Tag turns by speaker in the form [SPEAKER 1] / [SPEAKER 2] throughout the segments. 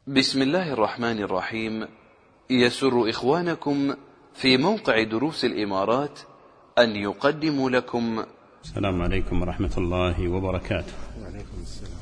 [SPEAKER 1] بسم الله الرحمن الرحيم. يسر إخوانكم في موقع دروس الإمارات أن يقدموا لكم.
[SPEAKER 2] السلام عليكم ورحمة الله وبركاته.
[SPEAKER 3] وعليكم السلام.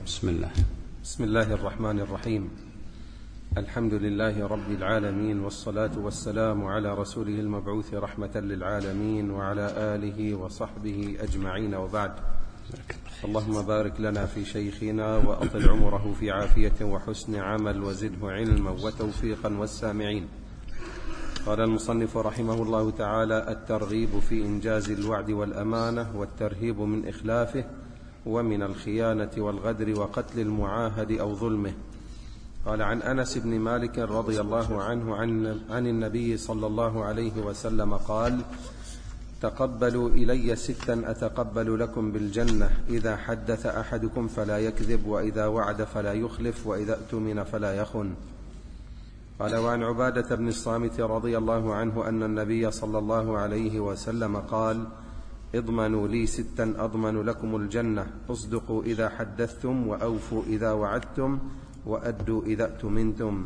[SPEAKER 2] بسم الله
[SPEAKER 3] الرحمن الرحيم. الحمد لله رب العالمين، والصلاة والسلام على رسوله المبعوث رحمة للعالمين وعلى آله وصحبه أجمعين، وبعد. اللهم بارك لنا في شيخنا وأطل عمره في عافية وحسن عمل وزده علما وتوفيقا والسامعين. قال المصنف رحمه الله تعالى: الترغيب في إنجاز الوعد والأمانة، والترهيب من إخلافه، ومن الخيانة والغدر وقتل المعاهد أو ظلمه. قال: عن أنس بن مالك رضي الله عنه عن النبي صلى الله عليه وسلم قال: تقبلوا إلي 6 أتقبل لكم بالجنة: إذا حدث أحدكم فلا يكذب، وإذا وعد فلا يخلف، وإذا اؤتمن فلا يخن. قال: وعن عبادة بن الصامت رضي الله عنه أن النبي صلى الله عليه وسلم قال: اضمنوا لي 6 أضمن لكم الجنة: اصدقوا إذا حدثتم، وأوفوا إذا وعدتم، وأدوا إذا اؤتمنتم.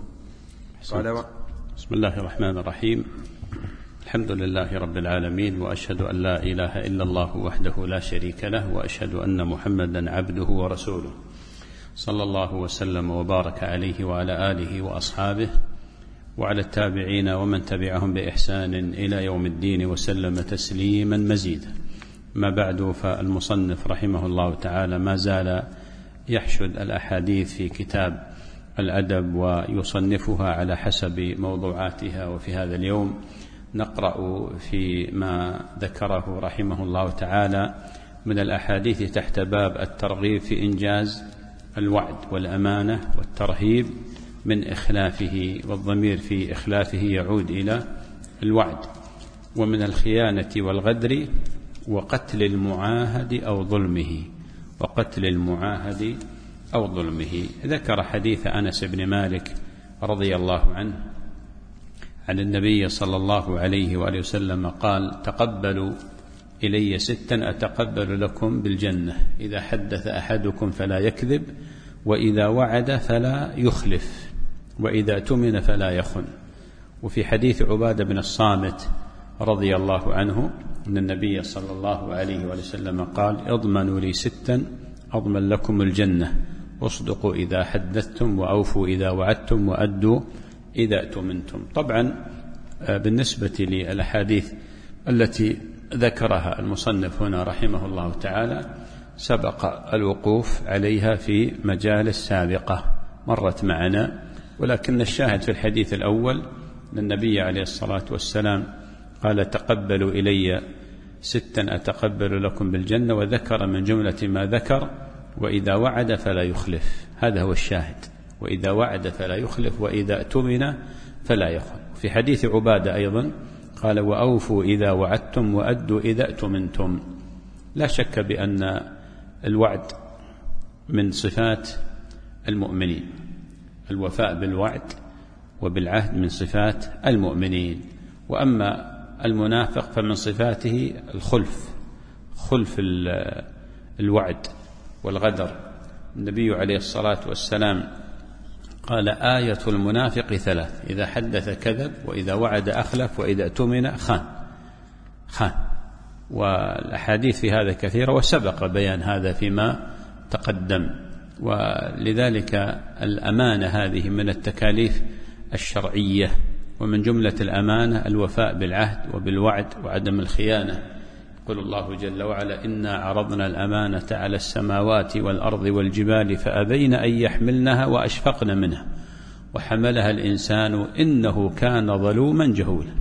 [SPEAKER 2] بسم الله الرحمن الرحيم. الحمد لله رب العالمين، وأشهد أن لا إله إلا الله وحده لا شريك له، وأشهد أن محمدا عبده ورسوله، صلى الله وسلم وبارك عليه وعلى آله وأصحابه وعلى التابعين ومن تبعهم بإحسان إلى يوم الدين، وسلم تسليما مزيدا. ما بعد، فالمصنف رحمه الله تعالى ما زال يحشد الأحاديث في كتاب الأدب ويصنفها على حسب موضوعاتها. وفي هذا اليوم نقرأ في ما ذكره رحمه الله تعالى من الأحاديث تحت باب الترغيب في إنجاز الوعد والأمانة، والترهيب من إخلافه، والضمير في إخلافه يعود إلى الوعد، ومن الخيانة والغدر، وقتل المعاهد أو ظلمه، وقتل المعاهد أو ظلمه. ذكر حديث أنس بن مالك رضي الله عنه عن النبي صلى الله عليه وآله وسلم قال: تقبلوا إلي 6 أتقبل لكم بالجنة: إذا حدث أحدكم فلا يكذب، وإذا وعد فلا يخلف، وإذا اؤتمن فلا يخن. وفي حديث عبادة بن الصامت رضي الله عنه أن النبي صلى الله عليه وآله وسلم قال: اضمنوا لي 6 أضمن لكم الجنة: اصدقوا إذا حدثتم، وأوفوا إذا وعدتم، وأدوا إذا اؤتمنتم. طبعا بالنسبة للأحاديث التي ذكرها المصنف هنا رحمه الله تعالى سبق الوقوف عليها في مجالس سابقة مرت معنا، ولكن الشاهد في الحديث الأول أن النبي عليه الصلاة والسلام قال: تقبلوا إلي 6 أتقبل لكم بالجنة، وذكر من جملة ما ذكر: وإذا وعد فلا يخلف. هذا هو الشاهد: وإذا وعد فلا يخلف، وإذا اؤتمن فلا يخن. في حديث عبادة أيضا قال: وأوفوا إذا وعدتم، وأدوا إذا اؤتمنتم. لا شك بأن الوعد من صفات المؤمنين، الوفاء بالوعد وبالعهد من صفات المؤمنين. وأما المنافق فمن صفاته خلف الوعد والغدر. النبي عليه الصلاة والسلام قال: آية المنافق 3: إذا حدث كذب، وإذا وعد أخلف، وإذا اؤتمن خان. والأحاديث في هذا كثيرة، وسبق بيان هذا فيما تقدم. ولذلك الأمانة هذه من التكاليف الشرعية، ومن جملة الأمانة الوفاء بالعهد وبالوعد وعدم الخيانة. يقول الله جل وعلا: إنا عرضنا الأمانة على السماوات والأرض والجبال فأبين أن يحملنها وأشفقن منها وحملها الإنسان إنه كان ظلوما جهولا.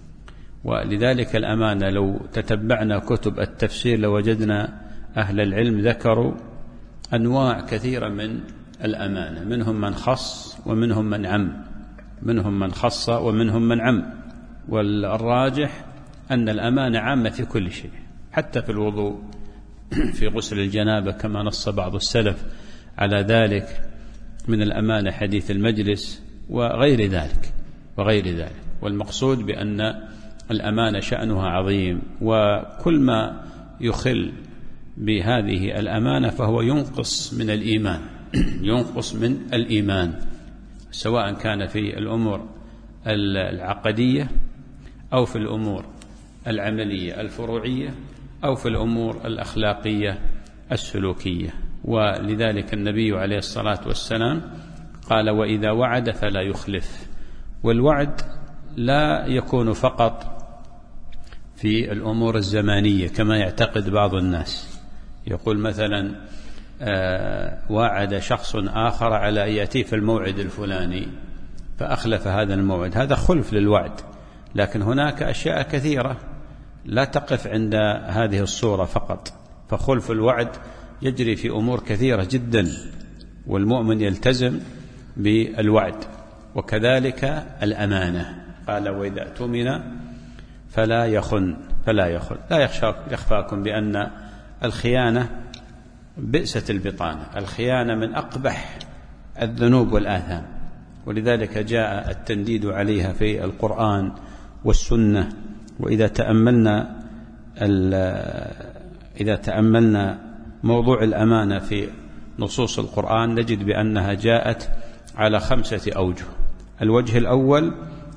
[SPEAKER 2] ولذلك الأمانة لو تتبعنا كتب التفسير لوجدنا أهل العلم ذكروا أنواع كثيرة من الأمانة، منهم من خص ومنهم من عم، منهم من خص ومنهم من عم. والراجح أن الأمانة عامة في كل شيء، حتى في الوضوء، في غسل الجنابة، كما نص بعض السلف على ذلك. من الأمانة حديث المجلس وغير ذلك. والمقصود بأن الأمانة شأنها عظيم، وكل ما يخل بهذه الأمانة فهو ينقص من الإيمان سواء كان في الأمور العقدية أو في الأمور العملية الفروعية أو في الأمور الأخلاقية السلوكية. ولذلك النبي عليه الصلاة والسلام قال: وإذا وعد فلا يخلف. والوعد لا يكون فقط في الأمور الزمانية كما يعتقد بعض الناس، يقول مثلا وعد شخص آخر على أن يأتي في الموعد الفلاني فأخلف هذا الموعد، هذا خلف للوعد. لكن هناك أشياء كثيرة لا تقف عند هذه الصورة فقط، فخلف الوعد يجري في أمور كثيرة جدا، والمؤمن يلتزم بالوعد. وكذلك الأمانة، قال: وإذا اؤتمن فلا يخن. لا يخفاكم بأن الخيانة بئست البطانة، الخيانة من أقبح الذنوب والآثام، ولذلك جاء التنديد عليها في القرآن والسنة. وإذا تأملنا موضوع الأمانة في نصوص القرآن نجد بأنها جاءت على 5 أوجه. الوجه الأول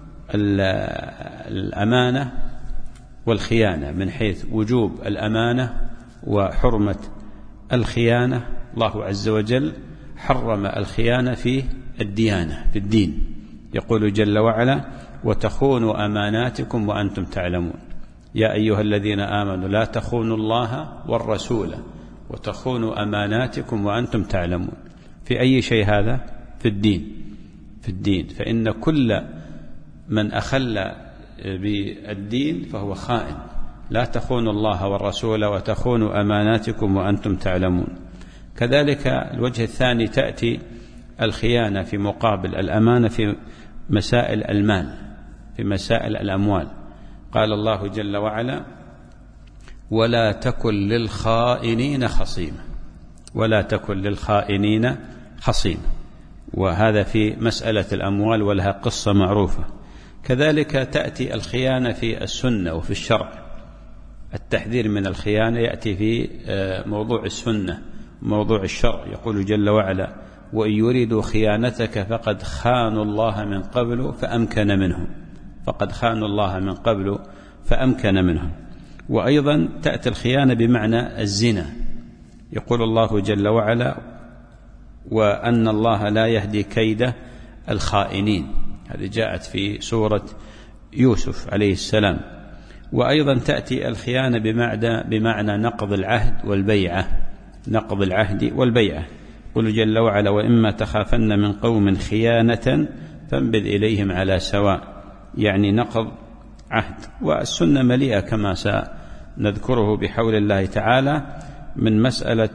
[SPEAKER 2] الأمانة والخيانة، من حيث وجوب الأمانة وحرمة الخيانة. الله عز وجل حرم الخيانة في الديانة، في الدين، يقول جل وعلا: وتخونوا أماناتكم وأنتم تعلمون يا أيها الذين آمنوا لا تخونوا الله والرسول وتخونوا أماناتكم وأنتم تعلمون. في أي شيء هذا؟ في الدين. فإن كل من أخل بالدين فهو خائن. لا تخونوا الله والرسول وتخونوا أماناتكم وأنتم تعلمون. كذلك الوجه الثاني تأتي الخيانة في مقابل الأمانة في مسائل المال، في مسائل الأموال. قال الله جل وعلا: ولا تكن للخائنين خصيما. ولا تكن للخائنين خصيما. وهذا في مسألة الأموال، ولها قصة معروفة. كذلك تأتي الخيانة في السنة وفي الشرع. التحذير من الخيانة يأتي في موضوع السنة، موضوع الشرع. يقول جل وعلا: وإن يريدوا خيانتك فقد خانوا الله من قبل فأمكن منهم. فقد خانوا الله من قبل فأمكن منهم. وأيضا تأتي الخيانة بمعنى الزنا. يقول الله جل وعلا: وأن الله لا يهدي كيد الخائنين. هذه جاءت في سورة يوسف عليه السلام. وأيضا تأتي الخيانة بمعنى نقض العهد والبيعة. نقض العهد والبيعة. يقول جل وعلا: وإما تخافن من قوم خيانة فانبذ إليهم على سواء، يعني نقض عهد. والسنة مليئة كما سنذكره بحول الله تعالى من مسألة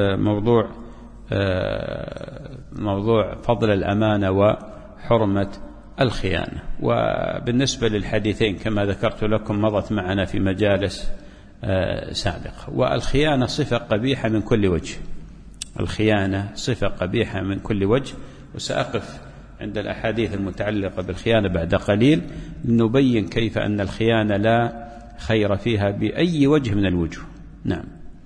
[SPEAKER 2] موضوع فضل الأمانة وحرمة الخيانة. وبالنسبة للحديثين كما ذكرت لكم مضت معنا في مجالس سابقة. والخيانة صفة قبيحة من كل وجه. الخيانة صفة قبيحة من كل وجه. وسأقف عند الأحاديث المتعلقة بالخيانة بعد قليل لنبين كيف أن الخيانة لا خير فيها بأي وجه من الوجوه. نعم.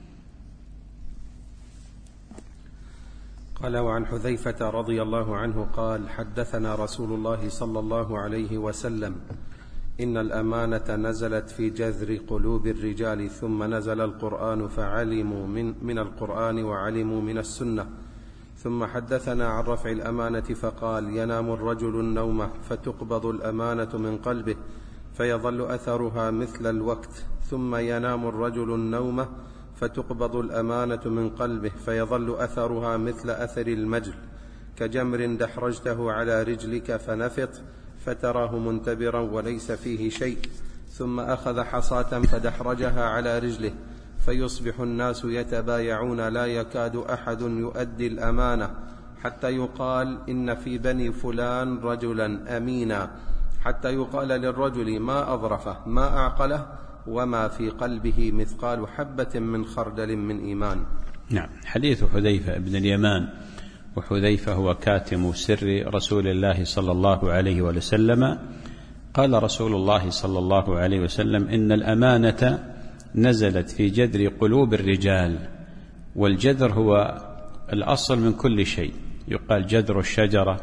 [SPEAKER 3] قال: وعن حذيفة رضي الله عنه قال: حدثنا رسول الله صلى الله عليه وسلم: إن الأمانة نزلت في جذر قلوب الرجال، ثم نزل القرآن فعلموا من القرآن وعلموا من السنة. ثم حدثنا عن رفع الأمانة فقال: ينام الرجل النوم فتقبض الأمانة من قلبه فيظل أثرها مثل الوقت، ثم ينام الرجل النوم فتقبض الأمانة من قلبه فيظل أثرها مثل أثر المجل، كجمر دحرجته على رجلك فنفط فتراه منتبرا وليس فيه شيء، ثم أخذ حصاة فدحرجها على رجله فيصبح الناس يتبايعون لا يكاد أحد يؤدي الأمانة، حتى يقال: إن في بني فلان رجلا أمينا، حتى يقال للرجل: ما أظرفه ما أعقله وما في قلبه مثقال حبة من خردل من إيمان.
[SPEAKER 2] نعم. حديث حذيفة بن اليمان، وحذيفة هو كاتم سر رسول الله صلى الله عليه وسلم. قال رسول الله صلى الله عليه وسلم: إن الأمانة نزلت في جذر قلوب الرجال. والجذر هو الأصل من كل شيء، يقال جذر الشجرة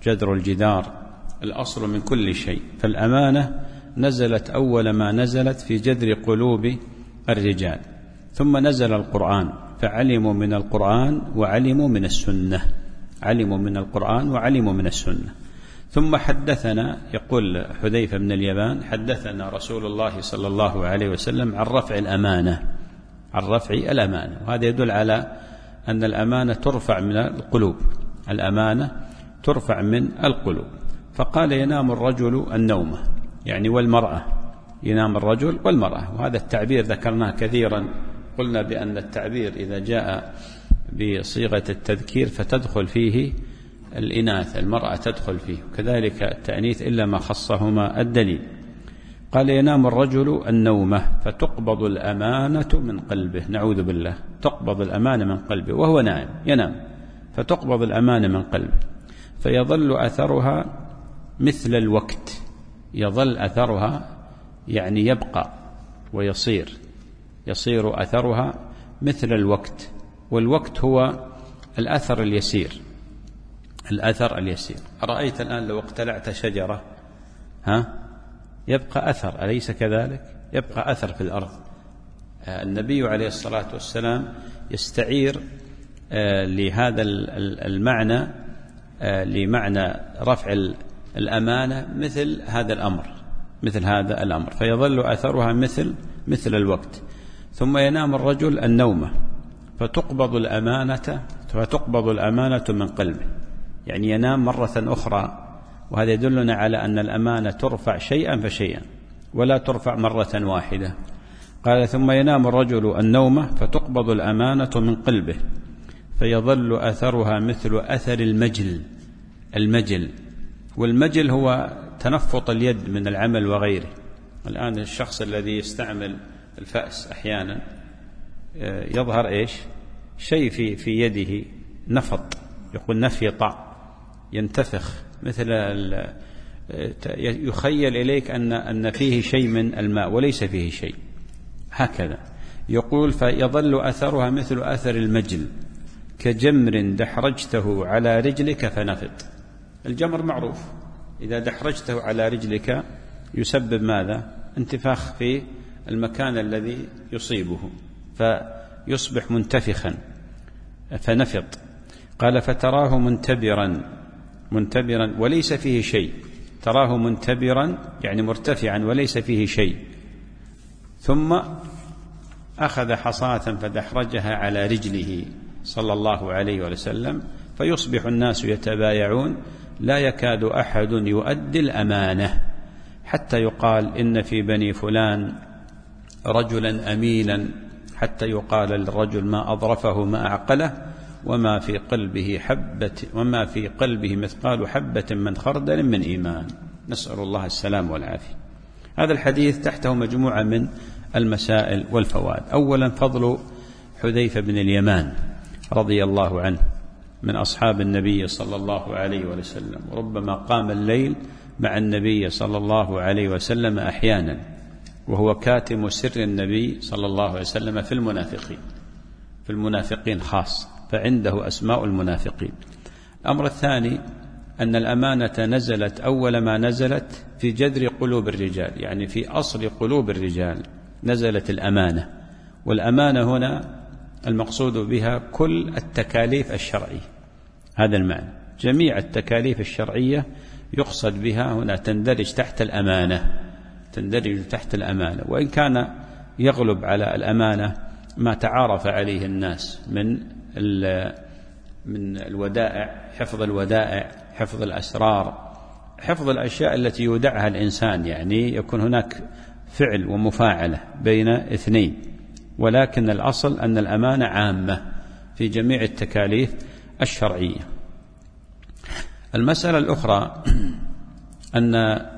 [SPEAKER 2] جذر الجدار، الأصل من كل شيء. فالأمانة نزلت أول ما نزلت في جذر قلوب الرجال، ثم نزل القرآن فعلموا من القرآن وعلموا من السنة، علموا من القرآن وعلموا من السنة. ثم حدثنا، يقول حذيفة بن اليمان، حدثنا رسول الله صلى الله عليه وسلم عن رفع الأمانة، عن رفع الأمانة. وهذا يدل على أن الأمانة ترفع من القلوب، الأمانة ترفع من القلوب. فقال ينام الرجل النومة، يعني والمرأة، ينام الرجل والمرأة. وهذا التعبير ذكرناه كثيرا، قلنا بأن التعبير إذا جاء بصيغة التذكير فتدخل فيه الإناث، المرأة تدخل فيه، وكذلك التأنيث إلا ما خصهما الدليل. قال ينام الرجل النومة فتقبض الأمانة من قلبه، نعوذ بالله، تقبض الأمانة من قلبه وهو نائم، ينام فتقبض الأمانة من قلبه، فيظل أثرها مثل الوقت، يظل أثرها يعني يبقى ويصير، يصير أثرها مثل الوقت. والوقت هو الأثر اليسير، الأثر اليسير. أرأيت الآن لو اقتلعت شجرة يبقى أثر، أليس كذلك؟ يبقى أثر في الأرض. النبي عليه الصلاة والسلام يستعير لهذا المعنى، لمعنى رفع الأمانة مثل هذا الأمر، مثل هذا الأمر، فيظل أثرها مثل الوقت. ثم ينام الرجل النومة فتقبض الأمانة من قلبه، يعني ينام مرة أخرى. وهذا يدلنا على أن الأمانة ترفع شيئا فشيئا ولا ترفع مرة واحدة. قال ثم ينام الرجل النومة فتقبض الأمانة من قلبه فيظل أثرها مثل أثر المجل. والمجل هو تنفط اليد من العمل وغيره. الآن الشخص الذي يستعمل الفأس أحيانا يظهر إيش؟ شيء في يده نفط، يقول نفيط، ينتفخ، مثل يخيل إليك أن فيه شيء من الماء وليس فيه شيء، هكذا يقول. فيظل أثرها مثل أثر المجل كجمر دحرجته على رجلك فنفط. الجمر معروف، إذا دحرجته على رجلك يسبب ماذا؟ انتفاخ في المكان الذي يصيبه فيصبح منتفخا فنفط. قال فتراه منتبرا وليس فيه شيء، تراه منتبرا يعني مرتفعا وليس فيه شيء. ثم أخذ حصاة فدحرجها على رجله صلى الله عليه وسلم فيصبح الناس يتبايعون لا يكاد أحد يؤدي الأمانة، حتى يقال إن في بني فلان رجلا أمينا، حتى يقال للرجل ما أظرفه ما أعقله وما في قلبه مثقال حبة من خردل من إيمان. نسأل الله السلام والعافية. هذا الحديث تحته مجموعة من المسائل والفوائد. أولا فضل حذيفة بن اليمان رضي الله عنه من أصحاب النبي صلى الله عليه وسلم، وربما قام الليل مع النبي صلى الله عليه وسلم أحيانا، وهو كاتم سر النبي صلى الله عليه وسلم في المنافقين خاص، فعنده أسماء المنافقين. الأمر الثاني أن الأمانة نزلت أول ما نزلت في جذر قلوب الرجال، يعني في أصل قلوب الرجال نزلت الأمانة. والأمانة هنا المقصود بها كل التكاليف الشرعية، هذا المعنى، جميع التكاليف الشرعية يقصد بها هنا، تندرج تحت الأمانة. وإن كان يغلب على الأمانة ما تعارف عليه الناس من الودائع، حفظ الودائع، حفظ الأسرار، حفظ الأشياء التي يودعها الإنسان، يعني يكون هناك فعل ومفاعلة بين اثنين. ولكن الأصل أن الأمانة عامة في جميع التكاليف الشرعية. المسألة الأخرى أن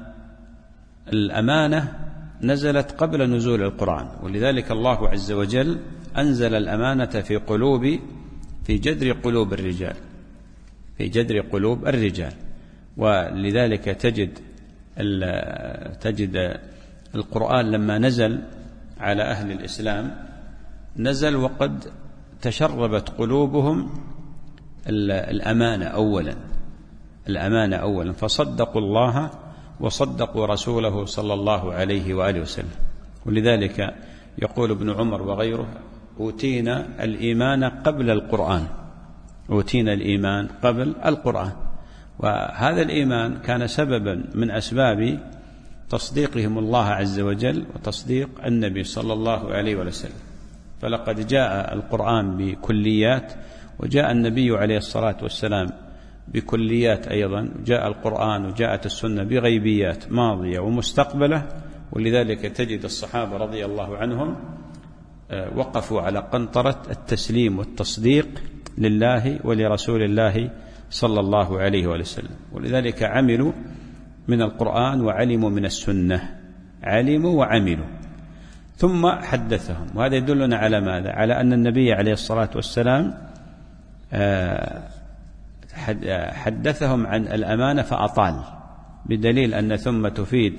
[SPEAKER 2] الأمانة نزلت قبل نزول القرآن، ولذلك الله عز وجل أنزل الأمانة في جذر قلوب الرجال. ولذلك تجد القرآن لما نزل على أهل الإسلام نزل وقد تشربت قلوبهم الأمانة أولا، الأمانة أولا، فصدقوا الله وصدقوا رسوله صلى الله عليه وآله وسلم. ولذلك يقول ابن عمر وغيره: أوتينا الإيمان قبل القرآن، أوتينا الإيمان قبل القرآن. وهذا الإيمان كان سببا من أسباب تصديقهم الله عز وجل وتصديق النبي صلى الله عليه وسلم. فلقد جاء القرآن بكليات، وجاء النبي عليه الصلاة والسلام بكليات أيضا، جاء القرآن وجاءت السنة بغيبيات ماضية ومستقبلة. ولذلك تجد الصحابة رضي الله عنهم وقفوا على قنطرة التسليم والتصديق لله ولرسول الله صلى الله عليه وسلم. ولذلك عملوا من القرآن وعلموا من السنة، علموا وعملوا، ثم حدثهم. وهذا يدلنا على ماذا؟ على أن النبي عليه الصلاة والسلام حدثهم عن الأمانة فأطال، بدليل أن ثم تفيد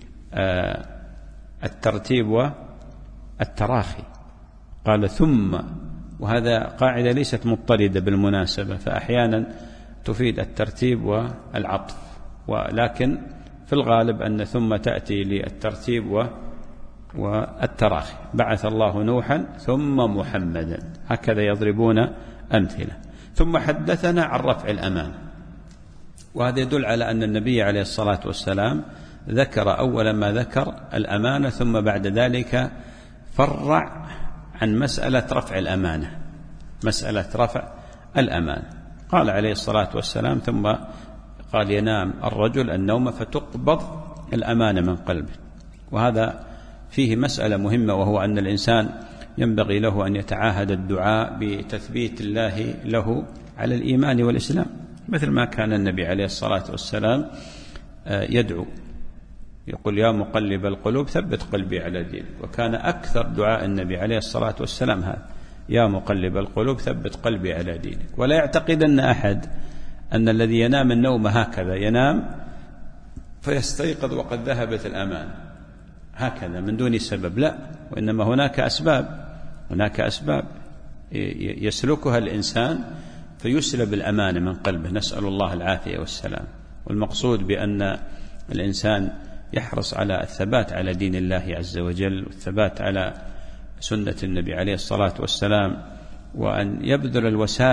[SPEAKER 2] الترتيب والتراخي، قال ثم، وهذا قاعدة ليست مضطردة بالمناسبة، فأحيانا تفيد الترتيب والعطف، ولكن في الغالب أن ثم تأتي للترتيب والتراخي. بعث الله نوحا ثم محمدا، هكذا يضربون أمثلة. ثم حدثنا عن رفع الأمانة، وهذا يدل على أن النبي عليه الصلاة والسلام ذكر أول ما ذكر الأمانة، ثم بعد ذلك فرع عن مسألة رفع الأمانة، مسألة رفع الأمانة. قال عليه الصلاة والسلام: ثم قال ينام الرجل النوم فتقبض الأمانة من قلبه. وهذا فيه مسألة مهمة، وهو أن الإنسان ينبغي له أن يتعاهد الدعاء بتثبيت الله له على الإيمان والإسلام، مثل ما كان النبي عليه الصلاة والسلام يدعو، يقول: يا مقلب القلوب ثبت قلبي على دينك. وكان أكثر دعاء النبي عليه الصلاة والسلام هذا: يا مقلب القلوب ثبت قلبي على دينك. ولا يعتقدن أحد أن الذي ينام النوم هكذا ينام فيستيقظ وقد ذهبت الأمان هكذا من دون سبب، لا، وإنما هناك أسباب يسلكها الإنسان فيسلب الأمانة من قلبه، نسأل الله العافية والسلام. والمقصود بأن الإنسان يحرص على الثبات على دين الله عز وجل، والثبات على سنة النبي عليه الصلاة والسلام، وأن يبذل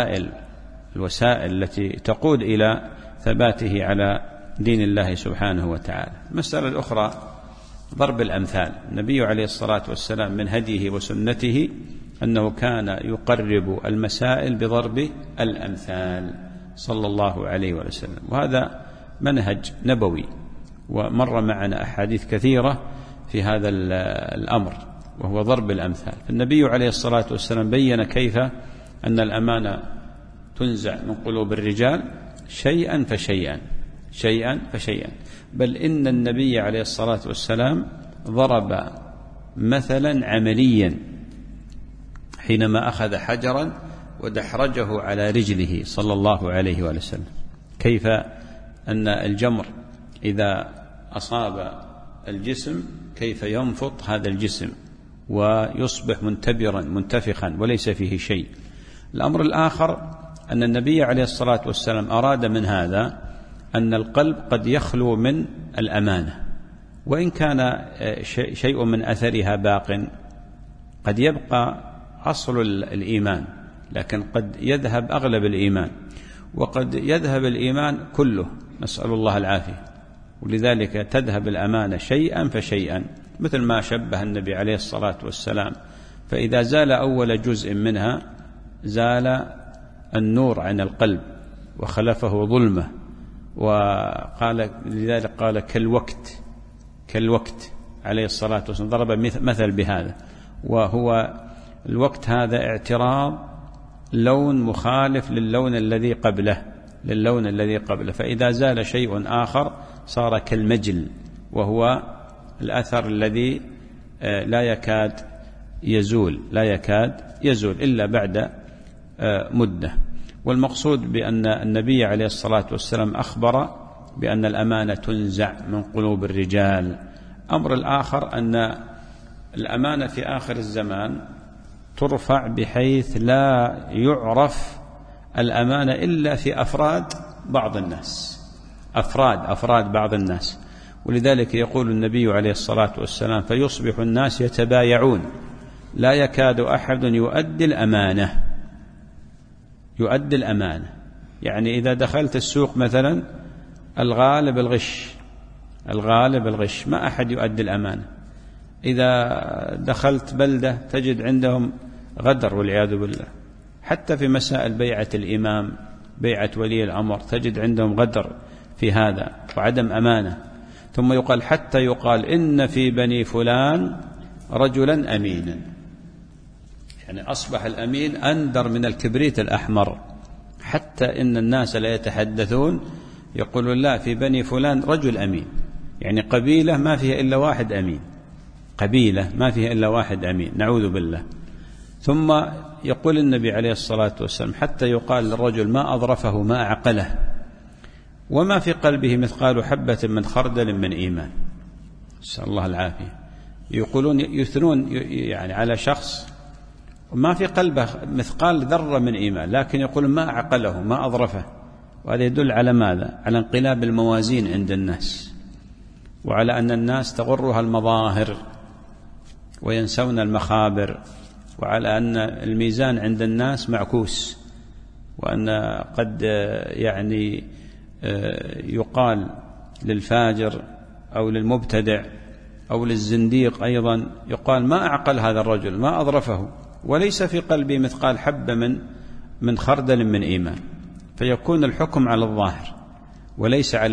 [SPEAKER 2] الوسائل التي تقود إلى ثباته على دين الله سبحانه وتعالى. المسألة الأخرى ضرب الأمثال. النبي عليه الصلاة والسلام من هديه وسنته أنه كان يقرب المسائل بضرب الأمثال صلى الله عليه وسلم، وهذا منهج نبوي، ومر معنا أحاديث كثيرة في هذا الأمر، وهو ضرب الأمثال. النبي عليه الصلاة والسلام بين كيف أن الأمانة تنزع من قلوب الرجال شيئا فشيئا، بل إن النبي عليه الصلاة والسلام ضرب مثلا عمليا حينما أخذ حجرا ودحرجه على رجله صلى الله عليه وسلم، كيف أن الجمر إذا أصاب الجسم كيف ينفض هذا الجسم ويصبح منتبرا منتفخا وليس فيه شيء. الأمر الآخر أن النبي عليه الصلاة والسلام أراد من هذا أن القلب قد يخلو من الأمانة، وإن كان شيء من أثرها باق، قد يبقى أصل الإيمان، لكن قد يذهب أغلب الإيمان، وقد يذهب الإيمان كله، نسأل الله العافية. ولذلك تذهب الأمانة شيئا فشيئا، مثل ما شبه النبي عليه الصلاة والسلام، فإذا زال أول جزء منها زال النور عن القلب وخلفه ظلمة. وقال لذلك قال كالوقت عليه الصلاة والسلام، ضرب مثل بهذا، وهو الوقت هذا اعتراض لون مخالف للون الذي قبله، فإذا زال شيء آخر صار كالمجل، وهو الأثر الذي لا يكاد يزول إلا بعد مدة. والمقصود بأن النبي عليه الصلاة والسلام أخبر بأن الأمانة تنزع من قلوب الرجال. أمر الآخر أن الأمانة في آخر الزمان ترفع بحيث لا يعرف الأمانة إلا في أفراد بعض الناس، أفراد بعض الناس. ولذلك يقول النبي عليه الصلاة والسلام: فيصبح الناس يتبايعون لا يكاد أحد يؤدي الأمانة. يعني إذا دخلت السوق مثلا الغالب الغش، ما أحد يؤدي الأمانة. إذا دخلت بلدة تجد عندهم غدر والعياذ بالله. حتى في مسائل بيعة الإمام، بيعة ولي الأمر، تجد عندهم غدر في هذا وعدم أمانة. ثم يقال حتى يقال إن في بني فلان رجلا أمينا، يعني أصبح الأمين أندر من الكبريت الأحمر. حتى إن الناس لا يتحدثون يقولون لا، في بني فلان رجل أمين، يعني قبيلة ما فيها إلا واحد أمين، نعوذ بالله. ثم يقول النبي عليه الصلاة والسلام: حتى يقال للرجل ما أظرفه ما أعقله وما في قلبه مثقال حبة من خردل من إيمان. نسأل الله العافية. يقولون يثنون يعني على شخص وما في قلبه مثقال ذرة من إيمان، لكن يقولون ما أعقله ما أظرفه. وهذا يدل على ماذا؟ على انقلاب الموازين عند الناس، وعلى أن الناس تغرها المظاهر وينسون المخابر، وعلى أن الميزان عند الناس معكوس، وأن قد يعني يقال للفاجر أو للمبتدع أو للزنديق أيضا، يقال ما أعقل هذا الرجل ما أظرفه وليس في قلبه مثقال حبة من خردل من إيمان. فيكون الحكم على الظاهر وليس على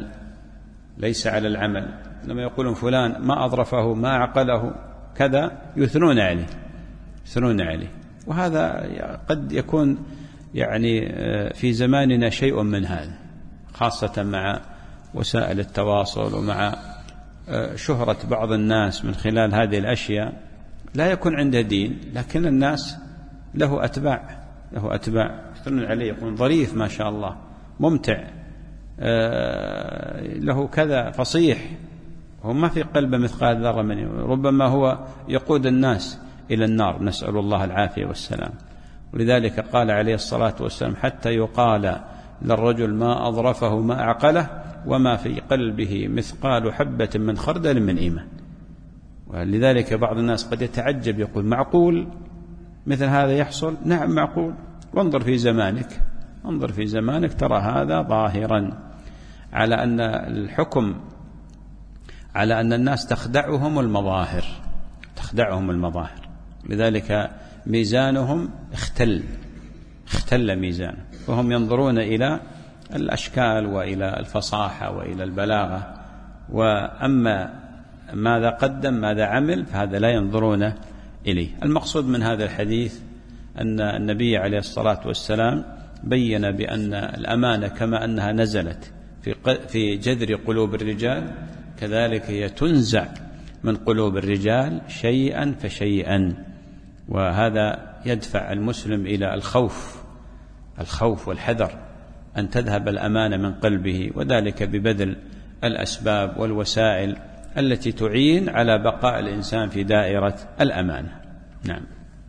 [SPEAKER 2] العمل. لما يقولون فلان ما أظرفه ما أعقله كذا يثنون عليه. وهذا قد يكون يعني في زماننا شيء من هذا، خاصة مع وسائل التواصل ومع شهرة بعض الناس من خلال هذه الأشياء. لا يكون عنده دين، لكن الناس له أتباع يثنون عليه، يقول ظريف ما شاء الله، ممتع، له كذا، فصيح، هو ما في قلبه مثقال ذرة منه. ربما هو يقود الناس إلى النار، نسأل الله العافية والسلام. ولذلك قال عليه الصلاة والسلام: حتى يقال للرجل ما أظرفه ما أعقله وما في قلبه مثقال حبة من خردل من إيمان. ولذلك بعض الناس قد يتعجب يقول: معقول مثل هذا يحصل؟ نعم معقول. وانظر في زمانك ترى هذا ظاهرا، على أن الحكم على أن الناس تخدعهم المظاهر. لذلك ميزانهم اختل ميزانه، وهم ينظرون إلى الأشكال وإلى الفصاحة وإلى البلاغة، وأما ماذا قدم ماذا عمل فهذا لا ينظرون إليه. المقصود من هذا الحديث أن النبي عليه الصلاة والسلام بين بأن الأمانة كما أنها نزلت في جذر قلوب الرجال، كذلك هي تنزع من قلوب الرجال شيئا فشيئا. وهذا يدفع المسلم إلى الخوف والحذر أن تذهب الأمانة من قلبه، وذلك ببذل الأسباب والوسائل التي تعين على بقاء الإنسان في دائرة الأمانة. نعم.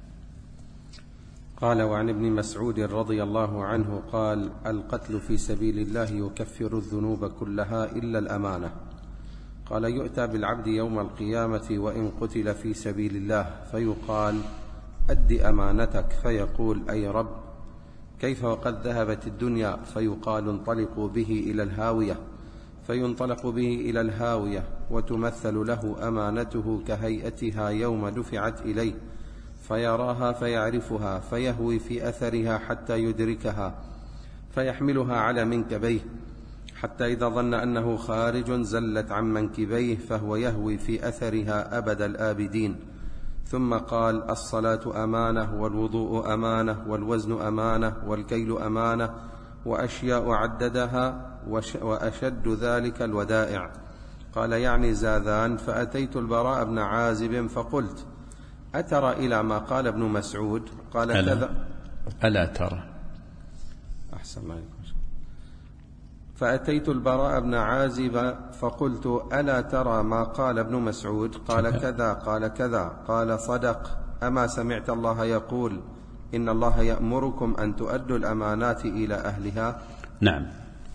[SPEAKER 3] قال: وعن ابن مسعود رضي الله عنه قال: القتل في سبيل الله يكفر الذنوب كلها إلا الأمانة. قال: يؤتى بالعبد يوم القيامة وإن قتل في سبيل الله فيقال: أد أمانتك، فيقول: أي رب، كيف وقد ذهبت الدنيا؟ فيقال: انطلقوا به إلى الهاوية. فينطلق به إلى الهاوية وتمثل له أمانته كهيئتها يوم دفعت إليه، فيراها فيعرفها، فيهوي في أثرها حتى يدركها، فيحملها على منكبيه، حتى إذا ظن أنه خارج زلت عن منكبيه، فهو يهوي في أثرها أبد الآبدين. ثم قال: الصلاة أمانة، والوضوء أمانة، والوزن أمانة، والكيل أمانة، وأشياء عددها، وأشد ذلك الودائع. قال: يعني زاذان. فأتيت البراء بن عازب فقلت: أترى إلى ما قال ابن مسعود؟ قال: كذا.
[SPEAKER 2] ألا ترى.
[SPEAKER 3] أحسن الله عليكم. فأتيت البراء بن عازب فقلت: ألا ترى ما قال ابن مسعود؟ قال: كذا. قال: كذا. قال: صدق. أما سمعت الله يقول: إن الله يأمركم أن تؤدوا الأمانات إلى أهلها؟
[SPEAKER 2] نعم.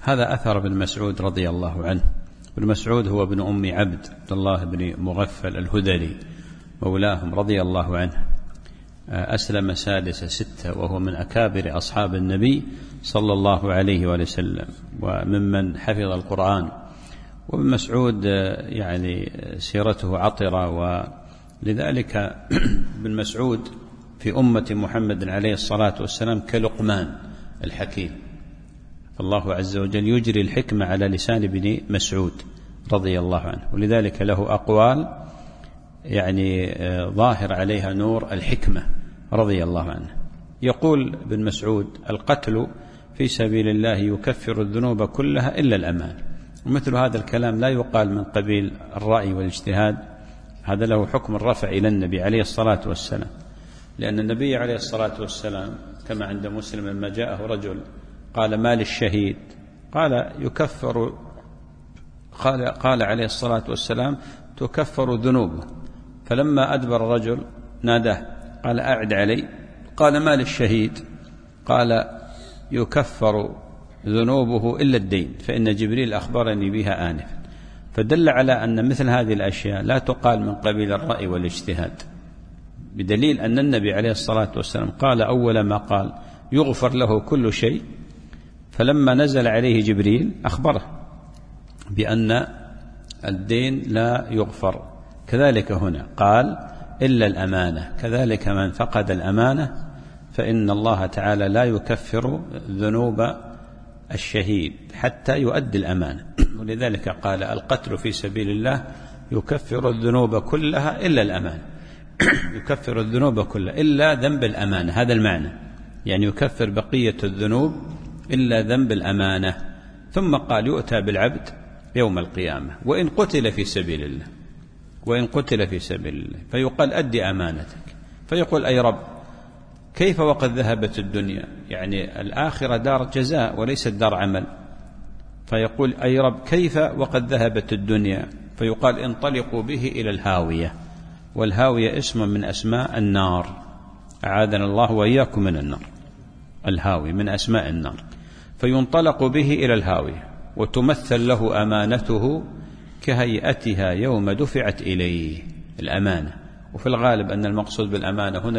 [SPEAKER 2] هذا أثر ابن مسعود رضي الله عنه. ابن مسعود هو ابن أم عبد الله بن مغفل الهذلي مولاهم رضي الله عنه، أسلم سادس 6 وهو من أكابر أصحاب النبي صلى الله عليه وسلم وممن حفظ القرآن. وابن مسعود يعني سيرته عطرة، ولذلك ابن مسعود في أمة محمد عليه الصلاة والسلام كلقمان الحكيم، فالله عز وجل يجري الحكمة على لسان ابن مسعود رضي الله عنه، ولذلك له أقوال يعني ظاهر عليها نور الحكمة رضي الله عنه. يقول ابن مسعود: القتل في سبيل الله يكفر الذنوب كلها إلا الأمان. ومثل هذا الكلام لا يقال من قبيل الرأي والاجتهاد، هذا له حكم الرفع إلى النبي عليه الصلاة والسلام، لأن النبي عليه الصلاة والسلام كما عند مسلم لما جاءه رجل قال: ما للشهيد؟ قال: يكفر، قال عليه الصلاة والسلام: تكفر ذنوبه. فلما أدبر الرجل ناداه قال: أعد علي. قال: ما للشهيد؟ قال: يكفر ذنوبه إلا الدين، فإن جبريل أخبرني بها آنفا. فدل على أن مثل هذه الأشياء لا تقال من قبيل الرأي والاجتهاد، بدليل أن النبي عليه الصلاة والسلام قال أول ما قال: يغفر له كل شيء. فلما نزل عليه جبريل أخبره بأن الدين لا يغفر. كذلك هنا قال: إلا الأمانة، كذلك من فقد الأمانة فإن الله تعالى لا يكفر ذنوب الشهيد حتى يؤدي الأمانة. ولذلك قال: القتل في سبيل الله يكفر الذنوب كلها إلا الأمانة. يكفر الذنوب كلها إلا ذنب الأمانة، هذا المعنى، يعني يكفر بقية الذنوب إلا ذنب الأمانة. ثم قال: يؤتى بالعبد يوم القيامة وإن قتل في سبيل الله، وإن قتل في سبيل الله، فيقال: أدي أمانتك. فيقول: أي رب، كيف وقد ذهبت الدنيا؟ يعني الآخرة دار جزاء وليست دار عمل. فيقول: أي رب، كيف وقد ذهبت الدنيا؟ فيقال: انطلقوا به إلى الهاوية، والهاوية اسم من أسماء النار، أعاذنا الله وإياكم من النار. الهاوية من أسماء النار. فينطلق به إلى الهاوية، وتمثل له أمانته كهيئتها يوم دفعت إليه، الأمانة. وفي الغالب أن المقصود بالأمانة هنا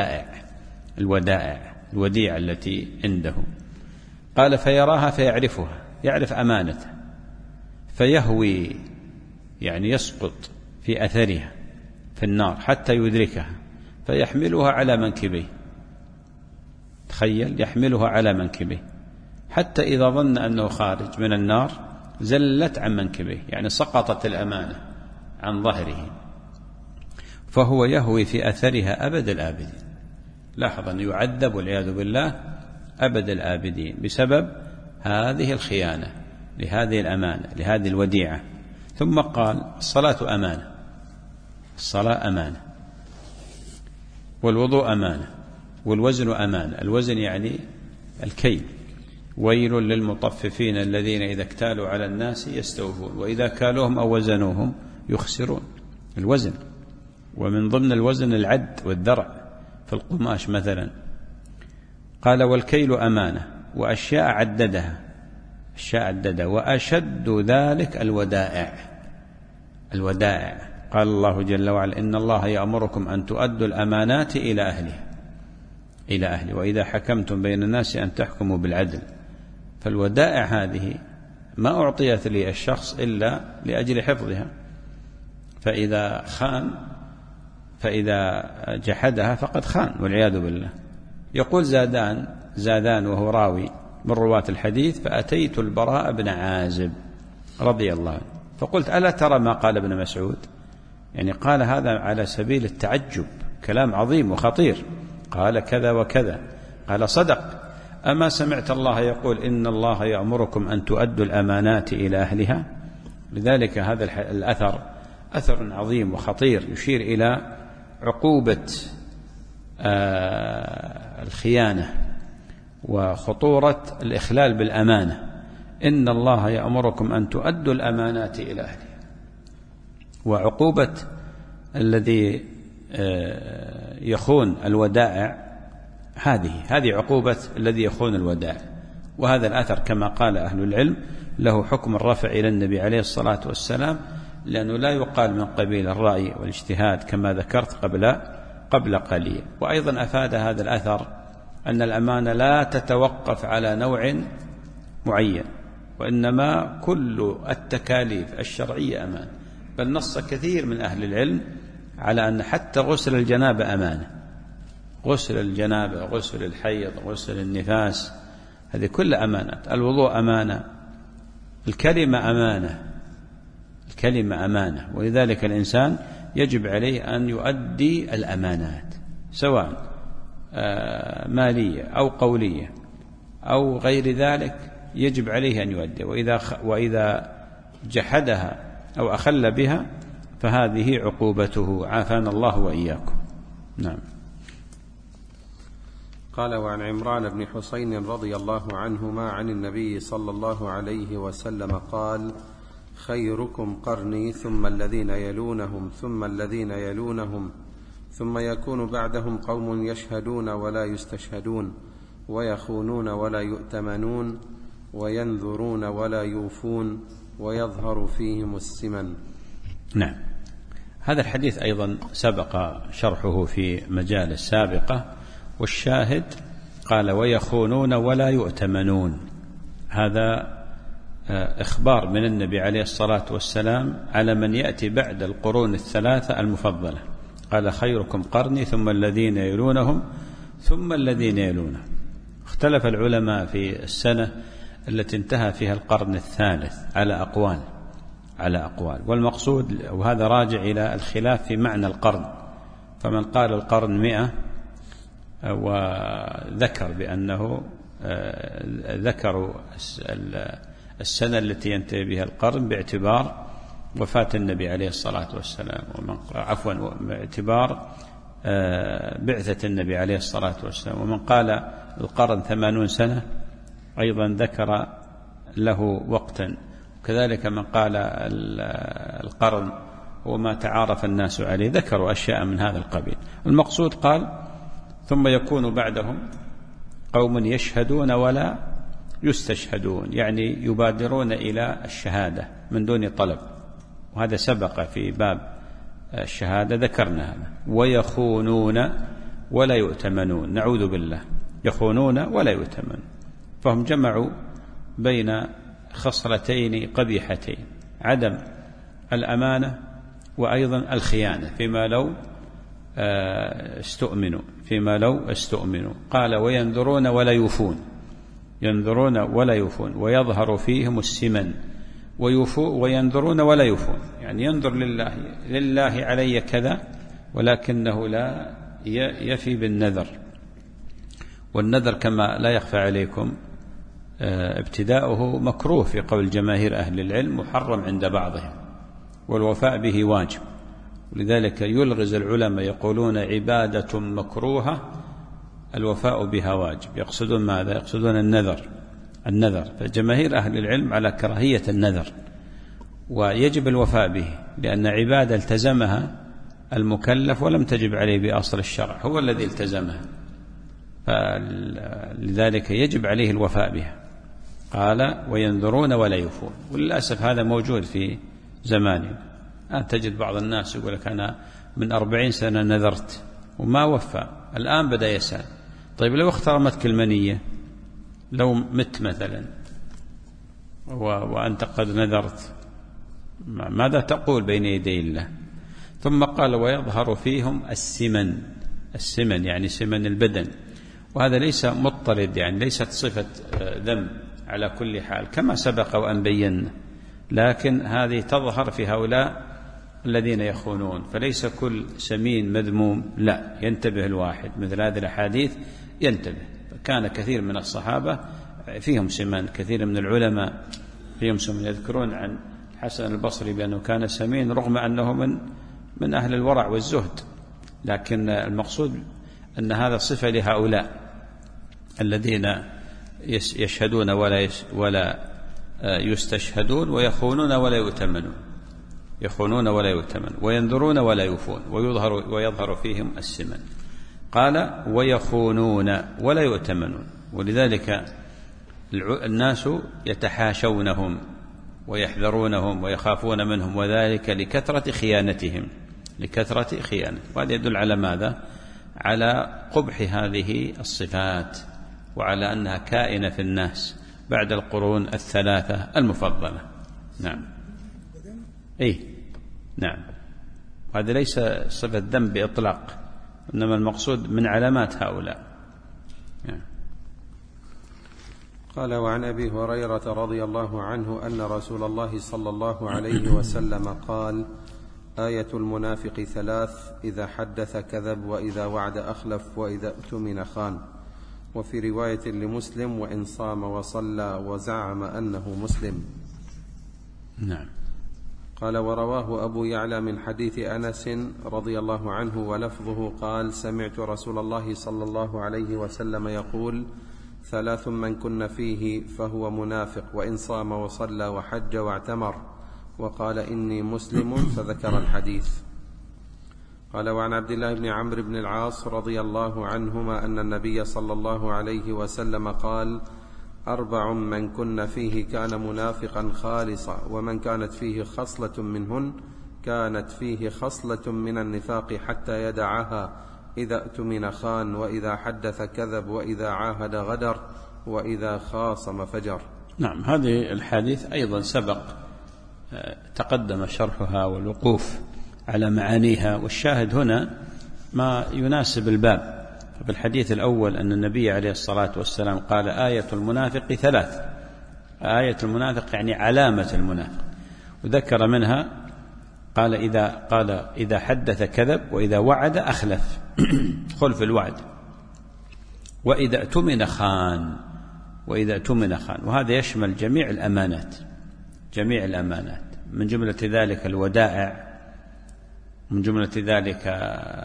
[SPEAKER 2] الوديعة التي عنده. قال: فيراها فيعرفها، يعرف أمانته، فيهوي يعني يسقط في أثرها في النار حتى يدركها، فيحملها على منكبيه. تخيل، يحملها على منكبيه حتى إذا ظن أنه خارج من النار زلت عن منكبيه، يعني سقطت الأمانة عن ظهره، فهو يهوي في أثرها أبد الآبدين. لاحظ أن يعذب والعياذ بالله أبد الآبدين بسبب هذه الخيانة لهذه الأمانة، لهذه الوديعة. ثم قال: الصلاة أمانة، الصلاة أمانة، والوضوء أمانة، والوزن أمانة. الوزن يعني الكيل. ويل للمطففين الذين إذا اكتالوا على الناس يستوفون وإذا كالوهم أو وزنوهم يخسرون. الوزن، ومن ضمن الوزن العد والذرع في القماش مثلا. قال: والكيل أمانة، وأشياء عددها، وأشد ذلك الودائع. قال الله جل وعلا: إن الله يأمركم أن تؤدوا الأمانات إلى أهله وإذا حكمتم بين الناس أن تحكموا بالعدل. فالودائع هذه ما أعطيت للشخص إلا لأجل حفظها، فإذا جحدها فقد خان والعياذ بالله. يقول زادان وهو راوي من رواة الحديث: فأتيت البراء بن عازب رضي الله عنه فقلت: ألا ترى ما قال ابن مسعود؟ يعني قال هذا على سبيل التعجب، كلام عظيم وخطير. قال: كذا وكذا. قال: صدق. أما سمعت الله يقول: إن الله يأمركم أن تؤدوا الأمانات إلى أهلها؟ لذلك هذا الأثر أثر عظيم وخطير، يشير إلى عقوبة الخيانة وخطورة الإخلال بالأمانة. إن الله يأمركم أن تؤدوا الأمانات إلى أهلها. وعقوبة الذي يخون الودائع، هذه عقوبة الذي يخون الودائع. وهذا الأثر كما قال أهل العلم له حكم الرفع إلى النبي عليه الصلاة والسلام، لأنه لا يقال من قبيل الرأي والاجتهاد كما ذكرت قبل قليل. وأيضا أفاد هذا الأثر أن الأمانة لا تتوقف على نوع معين، وإنما كل التكاليف الشرعية أمانة، بل نص كثير من أهل العلم على أن حتى غسل الجنابة أمانة، غسل الجنابة، غسل الحيض، غسل النفاس، هذه كل أمانات. الوضوء أمانة، الكلمة أمانة، الكلمة أمانة، ولذلك الإنسان يجب عليه أن يؤدي الأمانات سواء مالية أو قولية أو غير ذلك، يجب عليه أن يؤدي، وإذا جحدها أو أخل بها فهذه عقوبته، عافانا الله وإياكم. نعم.
[SPEAKER 3] قال: وعن عمران بن حسين رضي الله عنهما عن النبي صلى الله عليه وسلم قال: خيركم قرني ثم الذين يلونهم ثم الذين يلونهم ثم يكون بعدهم قوم يشهدون ولا يستشهدون ويخونون ولا يؤتمنون وينذرون ولا يوفون ويظهر فيهم السمن.
[SPEAKER 2] نعم. هذا الحديث أيضا سبق شرحه في مجالس سابقة، والشاهد قال: ويخونون ولا يؤتمنون. هذا إخبار من النبي عليه الصلاة والسلام على من يأتي بعد القرون الثلاثة المفضلة. قال: خيركم قرني ثم الذين يلونهم ثم الذين يلونهم. اختلف العلماء في السنة التي انتهى فيها القرن الثالث على أقوال، والمقصود وهذا راجع إلى الخلاف في معنى القرن، فمن قال القرن 100 وذكر بأنه ذكروا السنة التي ينتهي بها القرن باعتبار وفاة النبي عليه الصلاة والسلام، باعتبار بعثة النبي عليه الصلاة والسلام. ومن قال القرن 80 سنة أيضا ذكر له وقتا، كذلك من قال القرن وما تعارف الناس عليه ذكروا أشياء من هذا القبيل. المقصود قال: ثم يكون بعدهم قوم يشهدون ولا يستشهدون، يعني يبادرون إلى الشهادة من دون طلب، وهذا سبق في باب الشهادة ذكرنا هذا. ويخونون ولا يؤتمنون، نعوذ بالله، يخونون ولا يؤتمنون، فهم جمعوا بين خصلتين قبيحتين: عدم الأمانة وأيضا الخيانة فيما لو استؤمنوا. قال: وينذرون ولا يوفون، ينذرون ولا يوفون، ويظهر فيهم السمن. وينذرون ولا يوفون، يعني ينذر لله علي كذا ولكنه لا يفي بالنذر. والنذر كما لا يخفى عليكم ابتداؤه مكروه في قول جماهير أهل العلم، محرم عند بعضهم، والوفاء به واجب. ولذلك يلغز العلماء يقولون عبادة مكروهة الوفاء بها واجب. يقصدون ماذا؟ يقصدون النذر. فجماهير أهل العلم على كراهية النذر، ويجب الوفاء به، لأن عبادة التزمها المكلف ولم تجب عليه بأصل الشرع، هو الذي التزمها، فلذلك يجب عليه الوفاء بها. قال: وينذرون ولا يوفون. وللأسف هذا موجود في زماننا. تجد بعض الناس يقول لك: أنا من 40 سنة نذرت وما وفى، الآن بدأ يسأل: طيب لو اخترمتك المنية، لو مت مثلا وأنت قد نذرت، ماذا تقول بين يدي الله؟ ثم قال: ويظهر فيهم السمن يعني سمن البدن. وهذا ليس مضطرد، يعني ليست صفة ذم على كل حال كما سبق وأن بينا، لكن هذه تظهر في هؤلاء الذين يخونون. فليس كل سمين مذموم، لا، ينتبه الواحد مثل هذه الأحاديث، ينتبه. كان كثير من الصحابة فيهم سمان، كثير من العلماء فيهم سمان. يذكرون عن حسن البصري بأنه كان سمين رغم أنه من أهل الورع والزهد، لكن المقصود أن هذا صفة لهؤلاء الذين يشهدون ولا يستشهدون، ويخونون ولا يؤتمنون، وينذرون ولا يوفون، ويظهر فيهم السمن. قال: ويخونون ولا يؤتمنون. ولذلك الناس يتحاشونهم ويحذرونهم ويخافون منهم، وذلك لكثرة خيانتهم، لكثرة خيانة. وهذا يدل على ماذا؟ على قبح هذه الصفات، وعلى أنها كائنة في الناس بعد القرون الثلاثة المفضلة. نعم. نعم. هذا ليس صفة ذنب بإطلاق، إنما المقصود من علامات هؤلاء. نعم.
[SPEAKER 3] قال: وعن أبي هريرة رضي الله عنه أن رسول الله صلى الله عليه وسلم قال: آية المنافق ثلاث: إذا حدث كذب، وإذا وعد أخلف، وإذا اؤتمن خان. وفي رواية لمسلم: وإن صام وصلى وزعم أنه مسلم.
[SPEAKER 2] نعم.
[SPEAKER 3] قال: ورواه أبو يعلى من حديث أنس رضي الله عنه ولفظه قال: سمعت رسول الله صلى الله عليه وسلم يقول: ثلاث من كن فيه فهو منافق، وإن صام وصلى وحج واعتمر. وقال: إني مسلم، فذكر الحديث. قال: وعن عبد الله بن عمرو بن العاص رضي الله عنهما أن النبي صلى الله عليه وسلم قال: أربع من كن فيه كان منافقا خالصا، ومن كانت فيه خصلة منهن كانت فيه خصلة من النفاق حتى يدعها: إذا اؤتمن خان، وإذا حدث كذب، وإذا عاهد غدر، وإذا خاصم فجر.
[SPEAKER 2] نعم. هذه الحديث أيضا سبق تقدم شرحها والوقوف على معانيها، والشاهد هنا ما يناسب الباب. في الحديث الأول أن النبي عليه الصلاة والسلام قال: آية المنافق ثلاث. آية المنافق يعني علامة المنافق، وذكر منها قال: إذا حدث كذب، وإذا وعد أخلف، خلف الوعد، وإذا اؤتمن خان، وإذا اؤتمن خان. وهذا يشمل جميع الأمانات، جميع الأمانات، من جملة ذلك الودائع، من جملة ذلك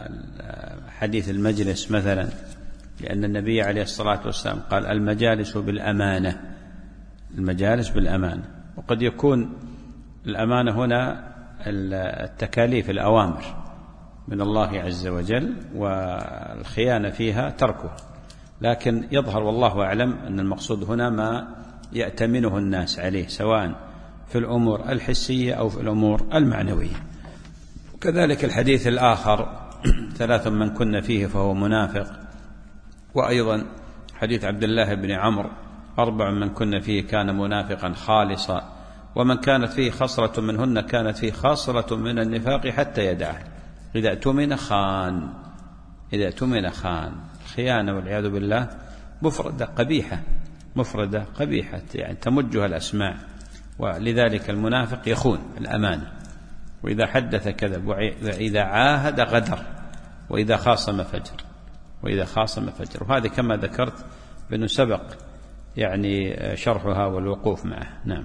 [SPEAKER 2] حديث المجلس مثلا، لأن النبي عليه الصلاة والسلام قال: المجالس بالأمانة، المجالس بالأمانة. وقد يكون الأمانة هنا التكاليف، الأوامر من الله عز وجل، والخيانة فيها تركه. لكن يظهر والله أعلم أن المقصود هنا ما يأتمنه الناس عليه، سواء في الأمور الحسية أو في الأمور المعنوية. وكذلك الحديث الآخر: ثلاث من كن فيه فهو منافق. وأيضا حديث عبد الله بن عمرو: أربع من كن فيه كان منافقا خالصا، ومن كانت فيه خصلة منهن كانت فيه خاصلة من النفاق حتى يدعه: إذا اؤتمن خان. إذا اؤتمن خان. الخيانة والعياذ بالله مفردة قبيحة، مفردة قبيحة، يعني تمجها الأسماع. ولذلك المنافق يخون الأمانة، وإذا حدث كذب، وإذا عاهد غدر، وإذا خاصم فجر، وإذا خاصم فجر. وهذا كما ذكرت بأنه سبق يعني شرحها والوقوف معه. نعم.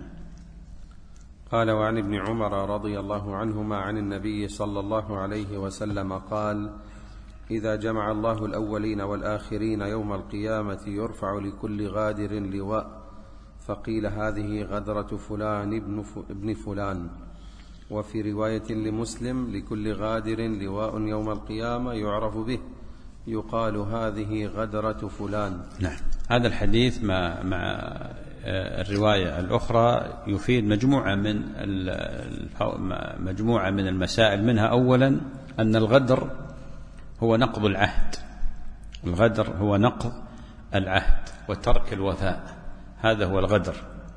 [SPEAKER 3] قال: وعن ابن عمر رضي الله عنهما عن النبي صلى الله عليه وسلم قال: إذا جمع الله الأولين والآخرين يوم القيامة يرفع لكل غادر لواء، فقيل: هذه غدرة فلان ابن فلان. وفي رواية لمسلم: لكل غادر لواء يوم القيامة يعرف به، يقال: هذه غدرة فلان.
[SPEAKER 2] نعم. هذا الحديث مع الرواية الأخرى يفيد مجموعة من المسائل. منها أولا أن الغدر هو نقض العهد، الغدر هو نقض العهد وترك الوفاء، هذا هو الغدر.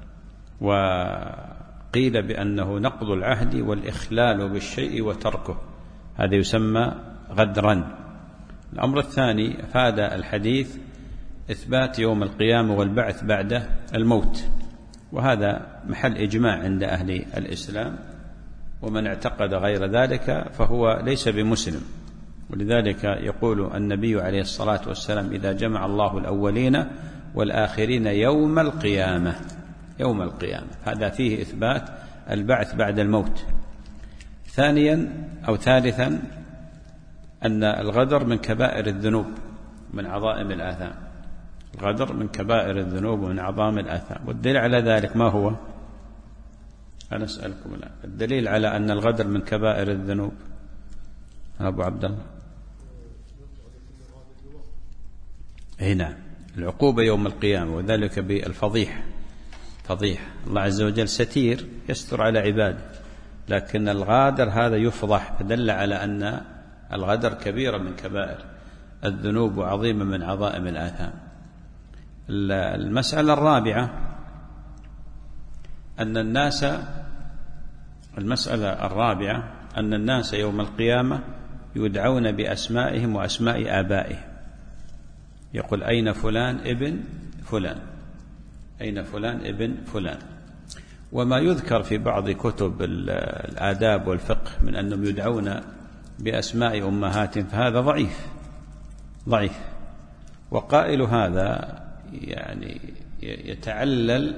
[SPEAKER 2] وقيل بأنه نقض العهد والإخلال بالشيء وتركه، هذا يسمى غدرا. الأمر الثاني: أفاد الحديث إثبات يوم القيامة والبعث بعد الموت، وهذا محل إجماع عند أهل الإسلام، ومن اعتقد غير ذلك فهو ليس بمسلم. ولذلك يقول النبي عليه الصلاة والسلام: إذا جمع الله الأولين والآخرين يوم القيامة. يوم القيامة، هذا فيه إثبات البعث بعد الموت. ثانيا أو ثالثا أن الغدر من كبائر الذنوب، من عظائم الآثام. الغدر من كبائر الذنوب ومن عظائم الآثام. والدليل على ذلك ما هو؟ أنا أسألكم الآن، الدليل على أن الغدر من كبائر الذنوب أبو عبد الله. نعم، العقوبة يوم القيامة، وذلك بالفضيحة. الله عز وجل ستير يستر على عباده، لكن الغادر هذا يفضح، فدل على أن الغدر كبيرة من كبائر الذنوب وعظيمة من عظائم الآثام. المسألة الرابعة أن الناس يوم القيامة يدعون بأسمائهم وأسماء آبائهم، يقول أين فلان ابن فلان، أين فلان ابن فلان. وما يذكر في بعض كتب الآداب والفقه من أنهم يدعون بأسماء أمهاتهم فهذا ضعيف، وقائل هذا يعني يتعلل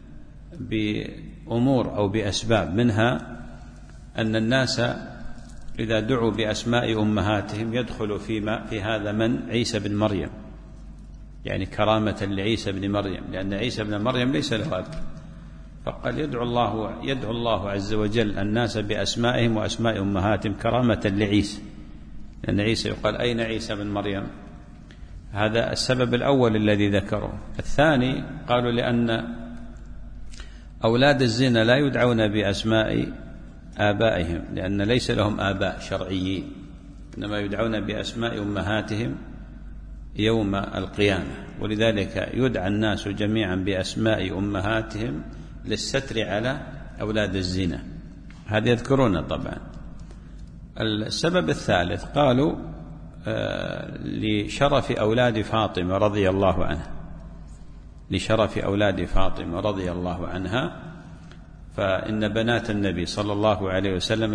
[SPEAKER 2] بأمور أو بأسباب، منها أن الناس إذا دعوا بأسماء أمهاتهم يدخل في هذا من عيسى بن مريم، يعني كرامة لعيسى بن مريم، لأن عيسى بن مريم ليس له أب، فقال يدعو الله عز وجل الناس بأسمائهم وأسماء أمهاتهم كرامة لعيسى، لأن عيسى يقال أين عيسى بن مريم. هذا السبب الأول الذي ذكره. الثاني قالوا لأن أولاد الزنا لا يدعون بأسماء آبائهم، لأن ليس لهم آباء شرعيين، إنما يدعون بأسماء أمهاتهم يوم القيامة، ولذلك يدعى الناس جميعا بأسماء أمهاتهم للستر على أولاد الزنا. هذا يذكرون طبعا. السبب الثالث قالوا لشرف أولاد فاطمة رضي الله عنها، لشرف أولاد فاطمة رضي الله عنها، فإن بنات النبي صلى الله عليه وسلم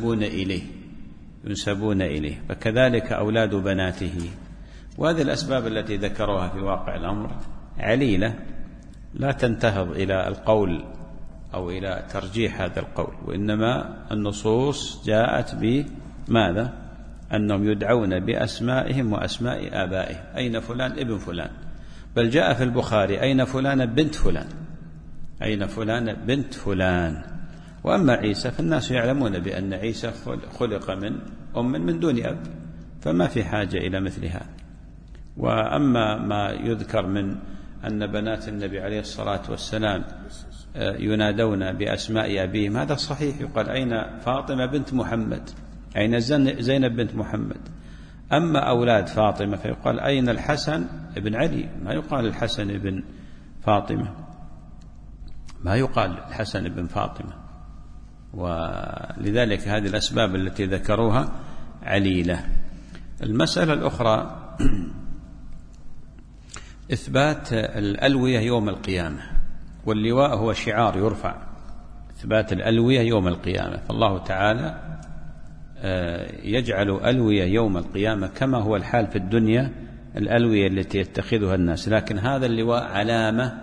[SPEAKER 2] ينسبون إليه، فكذلك أولاد بناته. وهذه الأسباب التي ذكروها في واقع الأمر عليلة، لا تنتهض إلى القول أو إلى ترجيح هذا القول، وإنما النصوص جاءت بماذا؟ أنهم يدعون بأسمائهم وأسماء آبائهم، أين فلان ابن فلان، بل جاء في البخاري أين فلان بنت فلان، أين فلان بنت فلان. وأما عيسى فالناس يعلمون بأن عيسى خلق من أم من دون أب، فما في حاجة إلى مثل هذا. وأما ما يذكر من أن بنات النبي عليه الصلاة والسلام ينادون بأسماء أبيهم، هذا صحيح، يقال أين فاطمة بنت محمد، أين زينب بنت محمد. أما أولاد فاطمة فيقال أين الحسن بن علي، ما يقال الحسن بن فاطمة، ما يقال الحسن بن فاطمة. ولذلك هذه الأسباب التي ذكروها عليلة. المسألة الأخرى إثبات الألوية يوم القيامة، واللواء هو شعار يرفع، إثبات الألوية يوم القيامة. فالله تعالى يجعل ألوية يوم القيامة كما هو الحال في الدنيا، الألوية التي يتخذها الناس، لكن هذا اللواء علامة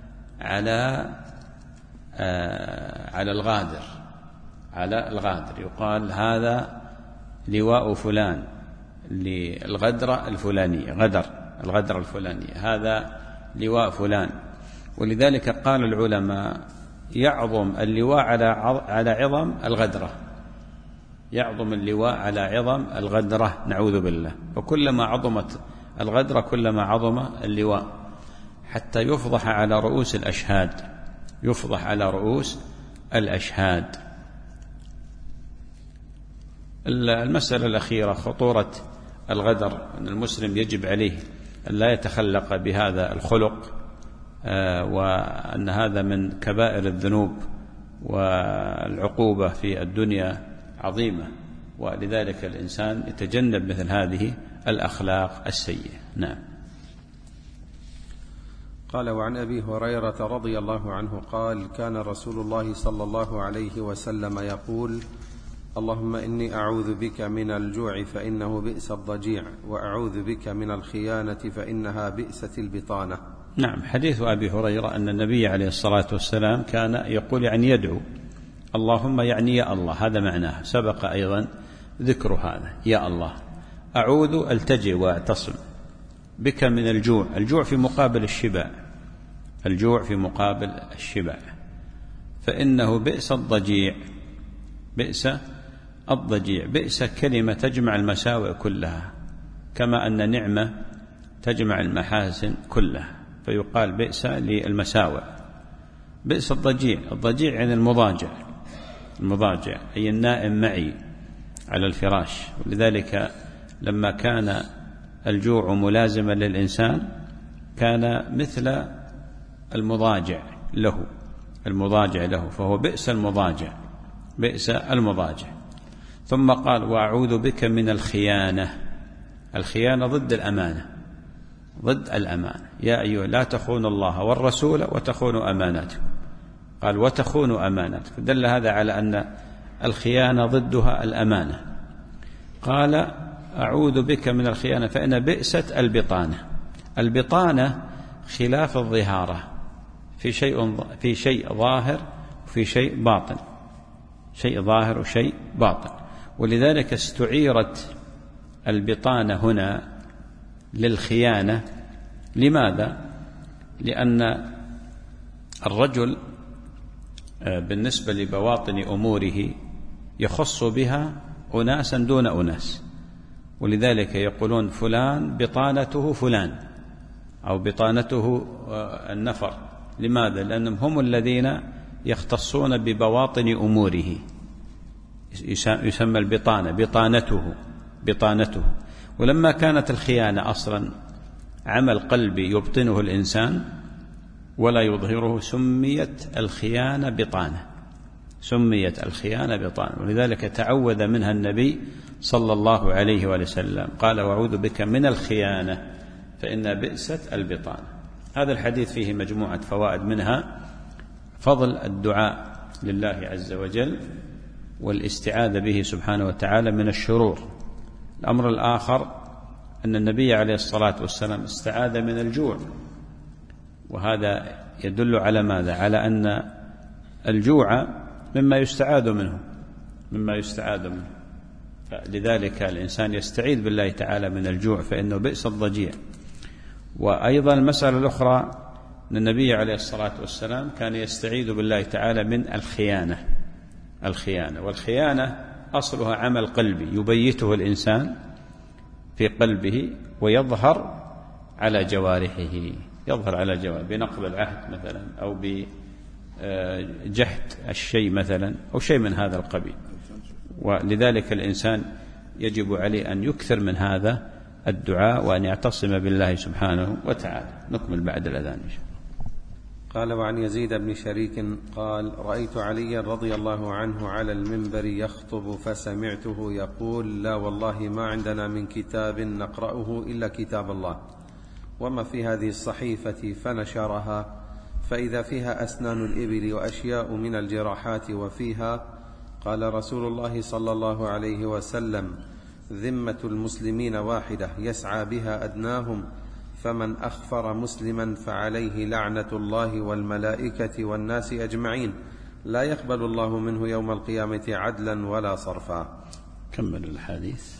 [SPEAKER 2] على الغادر، يقال هذا لواء فلان للغدرة الفلانية، الغدرة الفلانية، هذا لواء فلان. ولذلك قال العلماء يعظم اللواء على عظم الغدرة، يعظم اللواء على عظم الغدرة، نعوذ بالله. وكلما عظمت الغدرة كلما عظم اللواء، حتى يفضح على رؤوس الأشهاد، يفضح على رؤوس الأشهاد. المسألة الأخيرة خطورة الغدر، أن المسلم يجب عليه أن لا يتخلق بهذا الخلق، وأن هذا من كبائر الذنوب، والعقوبة في الدنيا عظيمة، ولذلك الإنسان يتجنب مثل هذه الأخلاق السيئة. نعم.
[SPEAKER 3] قال: وعن أبي هريرة رضي الله عنه قال: كان رسول الله صلى الله عليه وسلم يقول: اللهم إني أعوذ بك من الجوع فإنه بئس الضجيع، وأعوذ بك من الخيانة فإنها بئست البطانة.
[SPEAKER 2] نعم. حديث أبي هريرة أن النبي عليه الصلاة والسلام كان يقول، يعني يدعو اللهم، يعني يا الله، هذا معناه، سبق أيضا ذكر هذا، يا الله أعوذ، ألتجئ وأعتصم بك من الجوع، الجوع في مقابل الشبع، الجوع في مقابل الشبع، فإنه بئس الضجيع، بئس الضجيع، بئس كلمة تجمع المساوئ كلها، كما أن نعمة تجمع المحاسن كلها، فيقال بئس للمساوئ. بئس الضجيع، الضجيع يعني المضاجع أي النائم معي على الفراش. ولذلك لما كان الجوع ملازما للإنسان كان مثل المضاجع له، فهو بئس المضاجع. ثم قال وأعوذ بك من الخيانة. الخيانة ضد الأمانة. يا أيها لا تخونوا الله والرسول وتخونوا أماناتكم. قال وتخونوا أماناتكم، دل هذا على أن الخيانة ضدها الأمانة. قال أعوذ بك من الخيانة فإن بئست البطانة خلاف الظهارة، في شيء ظاهر وفي شيء باطن. ولذلك استعيرت البطانة هنا للخيانة. لماذا؟ لأن الرجل بالنسبة لبواطن أموره يخص بها أناسا دون أناس، ولذلك يقولون فلان بطانته فلان أو بطانته النفر. لماذا؟ لأنهم هم الذين يختصون ببواطن أموره، يسمى البطانة بطانته. ولما كانت الخيانة أصلا عمل قلبي يبطنه الإنسان ولا يظهره سميت الخيانة بطانة. ولذلك تعوذ منها النبي صلى الله عليه وسلم، قال وأعوذ بك من الخيانة فإن بئست البطانة. هذا الحديث فيه مجموعة فوائد، منها فضل الدعاء لله عز وجل والاستعاذة به سبحانه وتعالى من الشرور. الأمر الآخر أن النبي عليه الصلاة والسلام استعاذ من الجوع، وهذا يدل على ماذا؟ على أن الجوع مما يستعاذ منه. لذلك الإنسان يستعيذ بالله تعالى من الجوع فإنه بئس الضجيع. وأيضا المسألة الأخرى أن النبي عليه الصلاة والسلام كان يستعيذ بالله تعالى من الخيانة. والخيانة أصلها عمل قلبي يبيته الإنسان في قلبه ويظهر على جوارحه، بنقض العهد مثلا أو بجحد الشيء مثلا أو شيء من هذا القبيل. ولذلك الإنسان يجب عليه أن يكثر من هذا الدعاء وأن يعتصم بالله سبحانه وتعالى. نكمل بعد الأذان إن شاء الله.
[SPEAKER 3] قال وعن يزيد بن شريك قال رأيت علي رضي الله عنه على المنبر يخطب فسمعته يقول لا والله ما عندنا من كتاب نقرأه إلا كتاب الله وما في هذه الصحيفة، فنشرها فإذا فيها أسنان الإبل وأشياء من الجراحات، وفيها قال رسول الله صلى الله عليه وسلم ذمة المسلمين واحدة يسعى بها أدناهم، فمن أخفر مسلما فعليه لعنة الله والملائكة والناس أجمعين، لا يقبل الله منه يوم القيامة عدلا ولا صرفا.
[SPEAKER 2] كمل الحديث.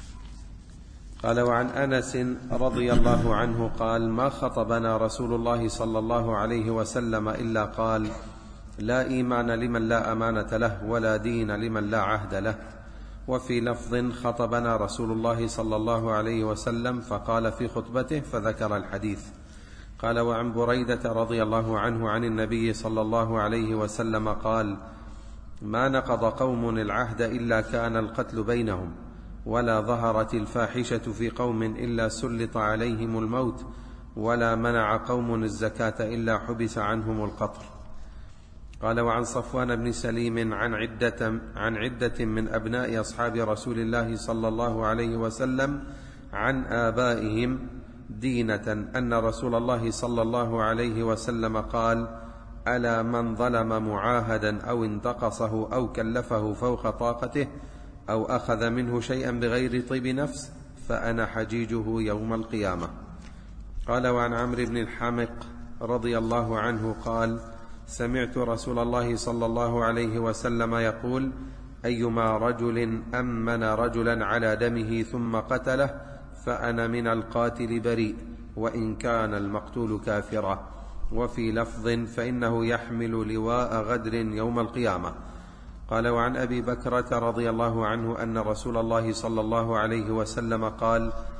[SPEAKER 3] قال وعن أنس رضي الله عنه قال ما خطبنا رسول الله صلى الله عليه وسلم إلا قال لا إيمان لمن لا أمانة له ولا دين لمن لا عهد له. وفي لفظ خطبنا رسول الله صلى الله عليه وسلم فقال في خطبته فذكر الحديث. قال وعن بريدة رضي الله عنه عن النبي صلى الله عليه وسلم قال ما نقض قوم العهد إلا كان القتل بينهم، ولا ظهرت الفاحشة في قوم إلا سلط عليهم الموت، ولا منع قوم الزكاة إلا حبس عنهم القطر. قال وعن صفوان بن سليم عن عدة من أبناء أصحاب رسول الله صلى الله عليه وسلم عن آبائهم دينة أن رسول الله صلى الله عليه وسلم قال ألا من ظلم معاهدا أو انتقصه أو كلفه فوق طاقته أو أخذ منه شيئا بغير طيب نفس فأنا حجيجه يوم القيامة. قال وعن عمرو بن الحمق رضي الله عنه قال سمعت رسول الله صلى الله عليه وسلم يقول أيما رجل أمن رجلا على دمه ثم قتله فأنا من القاتل بريء وإن كان المقتول كافرا. وفي لفظ فإنه يحمل لواء غدر يوم القيامة. قال وعن أبي بكرة رضي الله عنه أن رسول الله صلى الله عليه وسلم قال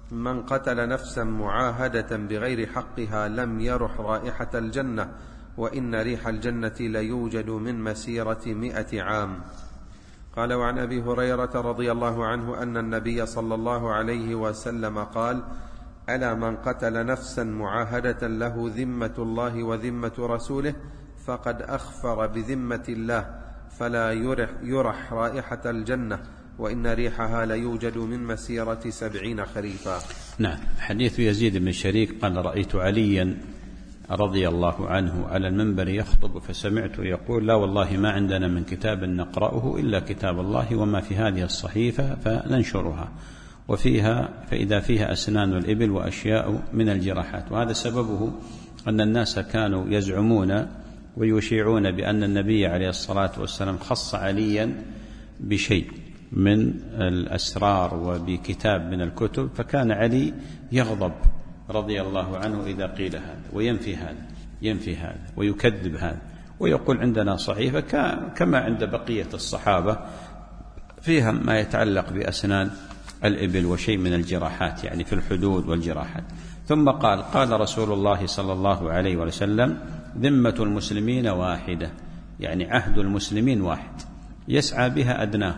[SPEAKER 3] من قتل نفسا معاهدة بغير حقها لم يرح رائحة الجنة، وإن ريح الجنة ليوجد من مسيرة 100 عام. قال: وعن أبي هريرة رضي الله عنه أن النبي صلى الله عليه وسلم قال: ألا من قتل نفسا معاهدة له ذمة الله وذمة رسوله فقد أخفر بذمة الله، فلا يرح رائحة الجنة، وإن ريحها ليوجد من مسيرة 70 خريفا.
[SPEAKER 2] نعم. حديث يزيد بن شريك قال: رأيت عليا رضي الله عنه على المنبر يخطب فسمعت يقول: لا والله ما عندنا من كتاب نقرأه إلا كتاب الله وما في هذه الصحيفة فننشرها، فإذا فيها أسنان الإبل وأشياء من الجراحات. وهذا سببه أن الناس كانوا يزعمون ويشيعون بأن النبي عليه الصلاة والسلام خص عليا بشيء من الأسرار وبكتاب من الكتب، فكان علي يغضب رضي الله عنه إذا قيل هذا، وينفي هذا ويكذب هذا، ويقول: عندنا صحيفة كما عند بقية الصحابة فيها ما يتعلق بأسنان الإبل وشيء من الجراحات، يعني في الحدود والجراحات. ثم قال رسول الله صلى الله عليه وسلم: ذمة المسلمين واحدة، يعني عهد المسلمين واحد، يسعى بها أدناه.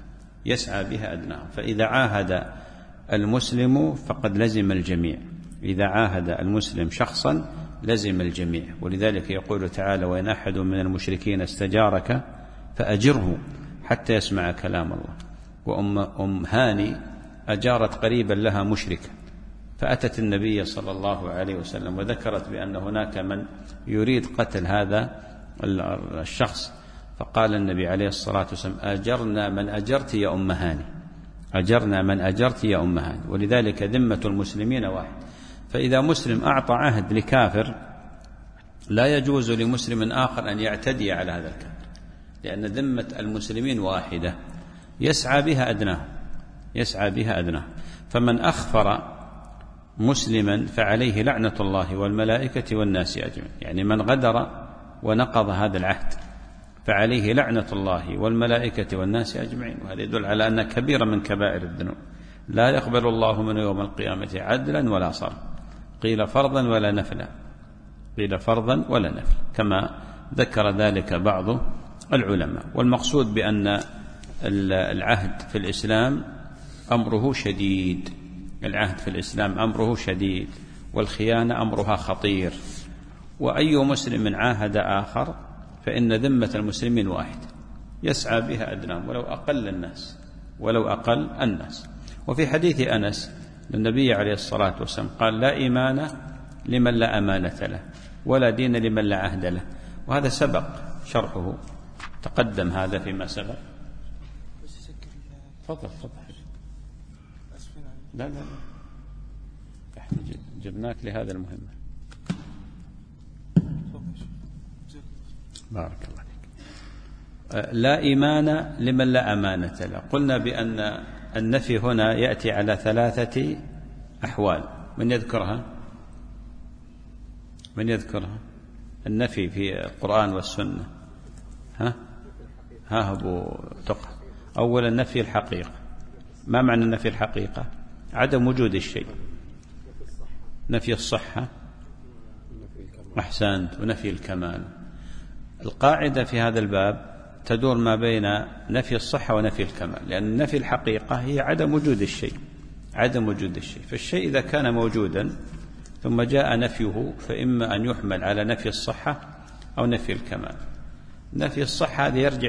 [SPEAKER 2] فإذا عاهد المسلم فقد لزم الجميع، إذا عاهد المسلم شخصا لزم الجميع. ولذلك يقول تعالى: وإن أحد من المشركين استجارك فأجره حتى يسمع كلام الله. وأم هاني أجارت قريبا لها مشركا، فأتت النبي صلى الله عليه وسلم وذكرت بأن هناك من يريد قتل هذا الشخص، فقال النبي عليه الصلاة والسلام: أجرنا من أجرت يا أم هاني، أجرنا من أجرت يا أم هاني. ولذلك ذمة المسلمين واحد. فإذا مسلم أعطى عهد لكافر لا يجوز لمسلم آخر أن يعتدي على هذا الكافر، لأن ذمة المسلمين واحدة يسعى بها أدناه. فمن أخفر مسلما فعليه لعنة الله والملائكة والناس أجمعين، يعني من غدر ونقض هذا العهد فعليه لعنة الله والملائكة والناس أجمعين. وهذا يدل على أن كبيرة من كبائر الذنوب لا يقبل الله منه يوم القيامة عدلا ولا صرف، قيل فرضا ولا نفلا، كما ذكر ذلك بعض العلماء. والمقصود بأن العهد في الإسلام أمره شديد، والخيانة أمرها خطير. وأي مسلم عاهد آخر فإن ذمة المسلمين واحد يسعى بها أدناهم ولو أقل الناس. وفي حديث أنس النبي عليه الصلاة والسلام قال: لا إيمان لمن لا أمانة له، ولا دين لمن لا عهد له. وهذا سبق شرحه، تقدم هذا فيما سبق. تفضل. لا احنا جبناك لهذا المهمة. بارك الله فيك. لا إيمان لمن لا أمانة له. قلنا بأن النفي هنا يأتي على 3 أحوال. من يذكرها؟ النفي في القرآن والسنة. أبو تقى. أولا نفي الحقيقة. ما معنى نفي الحقيقة؟ عدم وجود الشيء. نفي الصحة، أحسنت، ونفي الكمال. القاعدة في هذا الباب تدور ما بين نفي الصحة ونفي الكمال، لأن نفي الحقيقة هي عدم وجود الشيء. فالشيء إذا كان موجودا ثم جاء نفيه فإما أن يحمل على نفي الصحة أو نفي الكمال. نفي الصحة هذا يرجع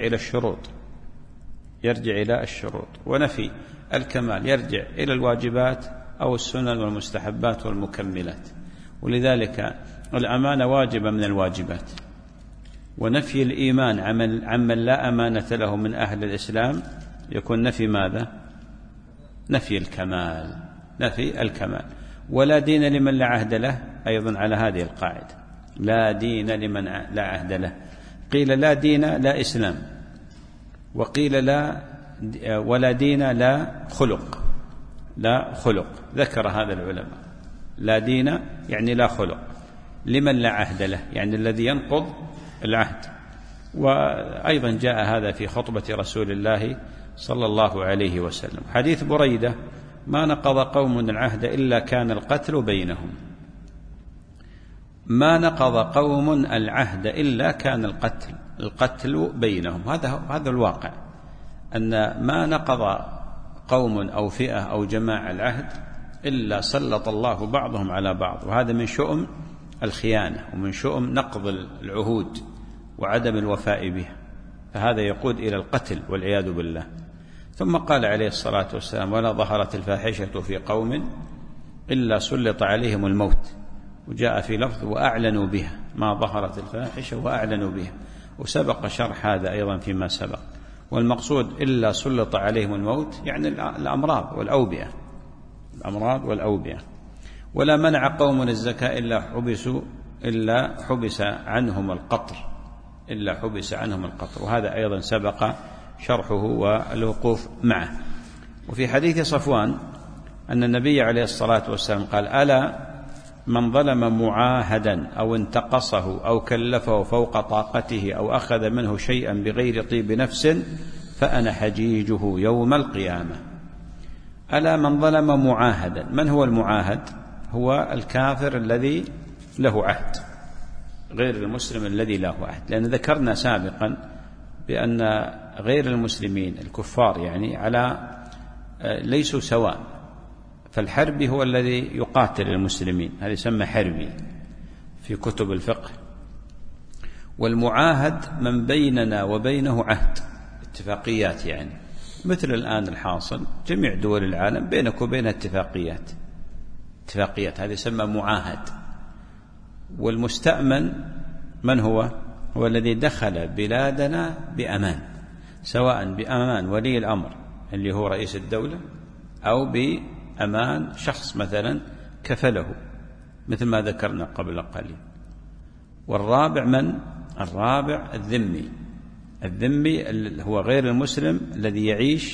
[SPEAKER 2] إلى الشروط، ونفي الكمال يرجع إلى الواجبات أو السنن والمستحبات والمكملات. ولذلك الأمانة واجبة من الواجبات. ونفي الإيمان عمن لا أمانة له من أهل الإسلام يكون نفي ماذا؟ نفي الكمال. ولا دين لمن لا عهد له أيضا على هذه القاعدة، لا دين لمن لا عهد له. قيل لا دين لا إسلام، وقيل ولا دين لا خلق. ذكر هذا العلماء. لا دين يعني لا خلق، لمن لا عهد له يعني الذي ينقض العهد. وأيضا جاء هذا في خطبة رسول الله صلى الله عليه وسلم. حديث بريدة ما نقض قوم العهد إلا كان القتل بينهم. ما نقض قوم العهد إلا كان القتل بينهم. هذا الواقع، أن ما نقض قوم أو فئة أو جماعة العهد إلا سلط الله بعضهم على بعض، وهذا من شؤم الخيانة ومن شؤم نقض العهود وعدم الوفاء بها، فهذا يقود إلى القتل والعياذ بالله. ثم قال عليه الصلاة والسلام: ولا ظهرت الفاحشة في قوم إلا سلط عليهم الموت. وجاء في لفظ: وأعلنوا بها. ما ظهرت الفاحشة وأعلنوا بها، وسبق شرح هذا أيضا فيما سبق. والمقصود إلا سلط عليهم الموت يعني الأمراض والأوبئة. ولا منع قوم الزكاة إلا حبس عنهم القطر، وهذا أيضا سبق شرحه والوقوف معه. وفي حديث صفوان أن النبي عليه الصلاة والسلام قال: ألا من ظلم معاهدا أو انتقصه أو كلفه فوق طاقته أو أخذ منه شيئا بغير طيب نفس فأنا حجيجه يوم القيامة. ألا من ظلم معاهدا. من هو المعاهد؟ هو الكافر الذي له عهد، غير المسلم الذي له عهد. لأن ذكرنا سابقا بأن غير المسلمين الكفار يعني ليسوا سواء، فالحربي هو الذي يقاتل المسلمين، هذا يسمى حربي في كتب الفقه. والمعاهد من بيننا وبينه عهد، اتفاقيات، يعني مثل الآن الحاصل جميع دول العالم بينك وبينها اتفاقيات، هذا يسمى معاهد. والمستأمن من هو الذي دخل بلادنا بأمان، سواء بأمان ولي الأمر اللي هو رئيس الدولة أو بأمان شخص مثلا كفله، مثل ما ذكرنا قبل قليل. والرابع من؟ الرابع الذمي هو غير المسلم الذي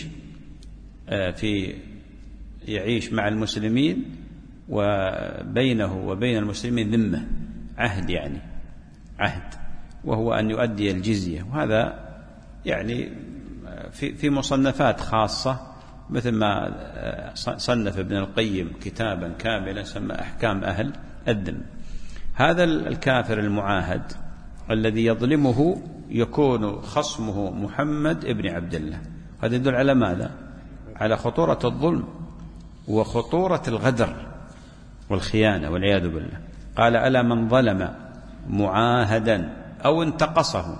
[SPEAKER 2] يعيش مع المسلمين وبينه وبين المسلمين ذمة، عهد، يعني عهد، وهو أن يؤدي الجزية. وهذا يعني في مصنفات خاصة، مثل ما صنف ابن القيم كتابا كاملا سمى أحكام أهل الذمة. هذا الكافر المعاهد الذي يظلمه يكون خصمه محمد ابن عبد الله. هذا يدل على ماذا؟ على خطورة الظلم وخطورة الغدر والخيانة والعياذ بالله. قال: ألا من ظلم معاهدا أو انتقصه،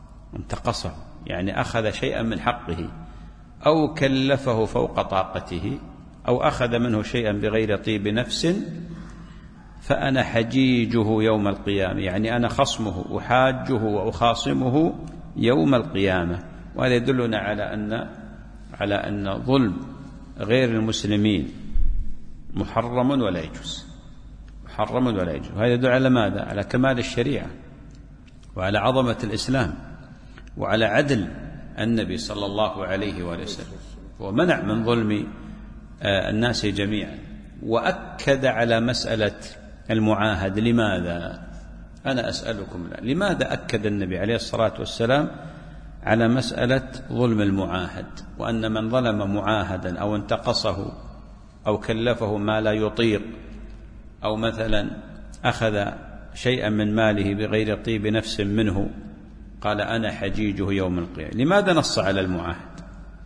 [SPEAKER 2] يعني أخذ شيئا من حقه، أو كلفه فوق طاقته، أو أخذ منه شيئا بغير طيب نفس، فأنا حجيجه يوم القيامة، يعني أنا خصمه، أحاجه وأخاصمه يوم القيامة. وهذا يدلنا على أن ظلم غير المسلمين محرم ولا يجوز. وهذا يدل على ماذا؟ على كمال الشريعة، وعلى عظمة الإسلام، وعلى عدل النبي صلى الله عليه وسلم، ومنع من ظلم الناس جميعا. وأكد على مسألة المعاهد. لماذا؟ أنا أسألكم، لماذا أكد النبي عليه الصلاة والسلام على مسألة ظلم المعاهد، وأن من ظلم معاهدا أو انتقصه أو كلفه ما لا يطيق، أو مثلا أخذ شيئا من ماله بغير طيب نفس منه، قال: أنا حجيجه يوم القيامة. لماذا نص على المعاهد؟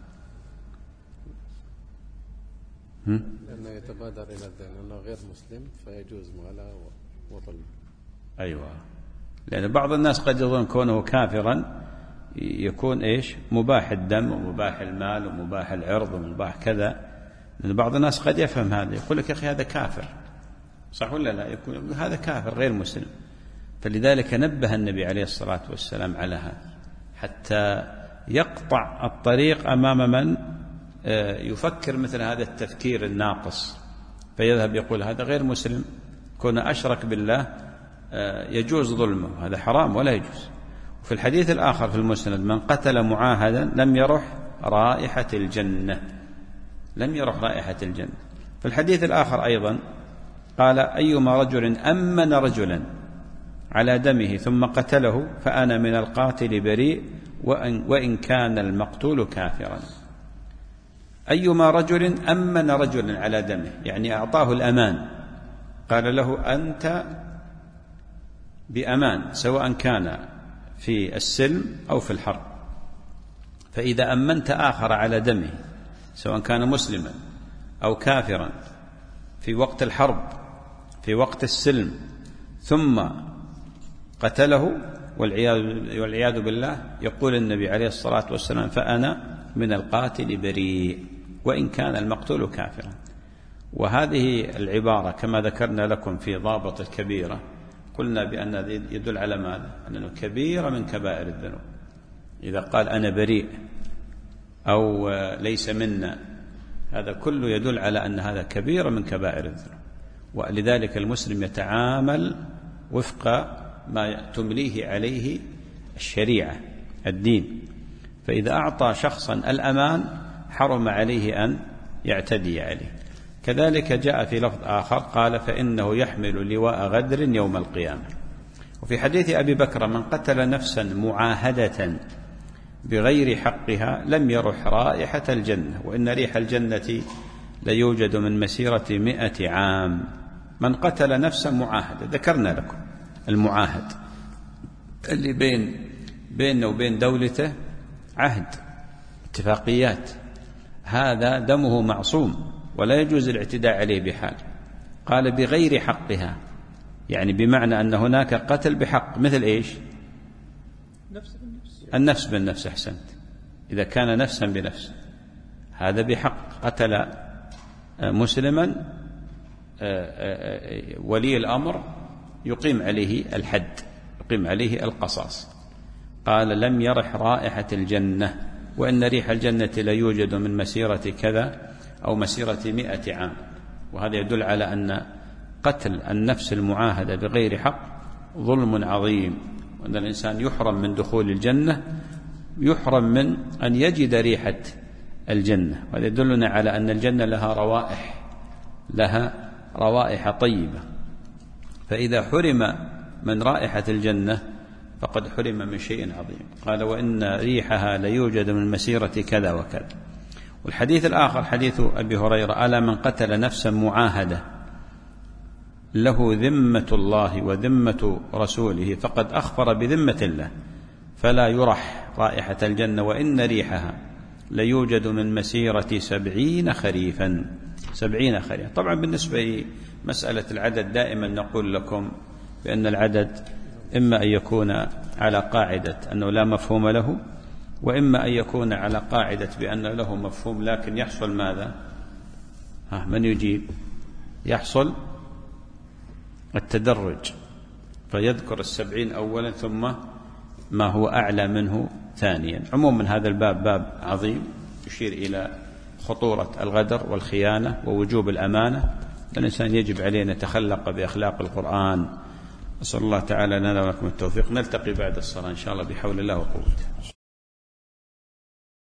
[SPEAKER 3] لأنه يتبادر إلى الذهن أنه غير مسلم فيجوز ماله وظلمه.
[SPEAKER 2] أيوة، لأن بعض الناس قد يظن كونه كافرا يكون مباح الدم ومباح المال ومباح العرض ومباح كذا. لأن بعض الناس قد يفهم هذا، يقول لك: يا أخي هذا كافر، صح ولا لا؟ يقول هذا كافر غير مسلم. فلذلك نبه النبي عليه الصلاة والسلام على هذا، حتى يقطع الطريق أمام من يفكر مثل هذا التفكير الناقص، فيذهب يقول هذا غير مسلم، كون أشرك بالله يجوز ظلمه، هذا حرام ولا يجوز. وفي الحديث الآخر في المسند: من قتل معاهدا لم يرح رائحة الجنة. في الحديث الآخر أيضا قال: أيما رجل أمن رجلا على دمه ثم قتله فأنا من القاتل بريء وإن كان المقتول كافرا. أيما رجل أمن رجلا على دمه، يعني أعطاه الأمان، قال له أنت بأمان سواء كان في السلم أو في الحرب، فإذا أمنت آخر على دمه سواء كان مسلما أو كافرا في وقت الحرب في وقت السلم ثم قتله والعياذ بالله، يقول النبي عليه الصلاة والسلام فأنا من القاتل بريء وإن كان المقتول كافرا. وهذه العبارة كما ذكرنا لكم في ضابط الكبيرة قلنا بأن يدل على ماذا؟ أنه كبيرة من كبائر الذنوب. إذا قال أنا بريء أو ليس منا، هذا كله يدل على أن هذا كبيرة من كبائر الذنوب، ولذلك المسلم يتعامل وفق ما تمليه عليه الشريعة الدين. فإذا أعطى شخصا الأمان حرم عليه أن يعتدي عليه. كذلك جاء في لفظ آخر قال فإنه يحمل لواء غدر يوم القيامة. وفي حديث أبي بكر من قتل نفسا معاهدة بغير حقها لم يرح رائحة الجنة وإن ريح الجنة ليوجد من مسيرة 100 عام. من قتل نفسا معاهدة، ذكرنا لكم المعاهد اللي بينه وبين دولته عهد اتفاقيات، هذا دمه معصوم ولا يجوز الاعتداء عليه بحال. قال بغير حقها، يعني بمعنى أن هناك قتل بحق، مثل إيش؟ النفس بالنفس. أحسنت، إذا كان نفسا بنفس هذا بحق، قتل مسلما ولي الأمر يقيم عليه الحد، يقيم عليه القصاص. قال لم يرح رائحة الجنة وإن ريح الجنة لا يوجد من مسيرة كذا أو مسيرة 100 عام. وهذا يدل على أن قتل النفس المعاهدة بغير حق ظلم عظيم، وأن الإنسان يحرم من دخول الجنة، يحرم من أن يجد ريحة الجنة. وهذا يدلنا على أن الجنة لها روائح طيبة. فإذا حرم من رائحة الجنة فقد حرم من شيء عظيم. قال وإن ريحها ليوجد من مسيرة كذا وكذا. والحديث الآخر حديث أبي هريرة ألا من قتل نفسا معاهدة له ذمة الله وذمة رسوله فقد أخبر بذمة الله فلا يرح رائحة الجنة وإن ريحها ليوجد من مسيرة 70 خريفا. 70 خريفا. طبعا بالنسبة لمسألة العدد دائما نقول لكم بأن العدد إما أن يكون على قاعدة أنه لا مفهوم له، وإما أن يكون على قاعدة بأن له مفهوم لكن يحصل ماذا؟ من يجيب؟ يحصل التدرج، فيذكر 70 أولا ثم ما هو أعلى منه ثانيا. عموما هذا الباب باب عظيم يشير إلى خطورة الغدر والخيانة ووجوب الأمانة. الإنسان يجب عليه أن يتخلق بأخلاق القرآن. أسأل الله تعالى لنا ولكم التوفيق. نلتقي بعد الصلاة إن شاء الله بحول الله وقوته.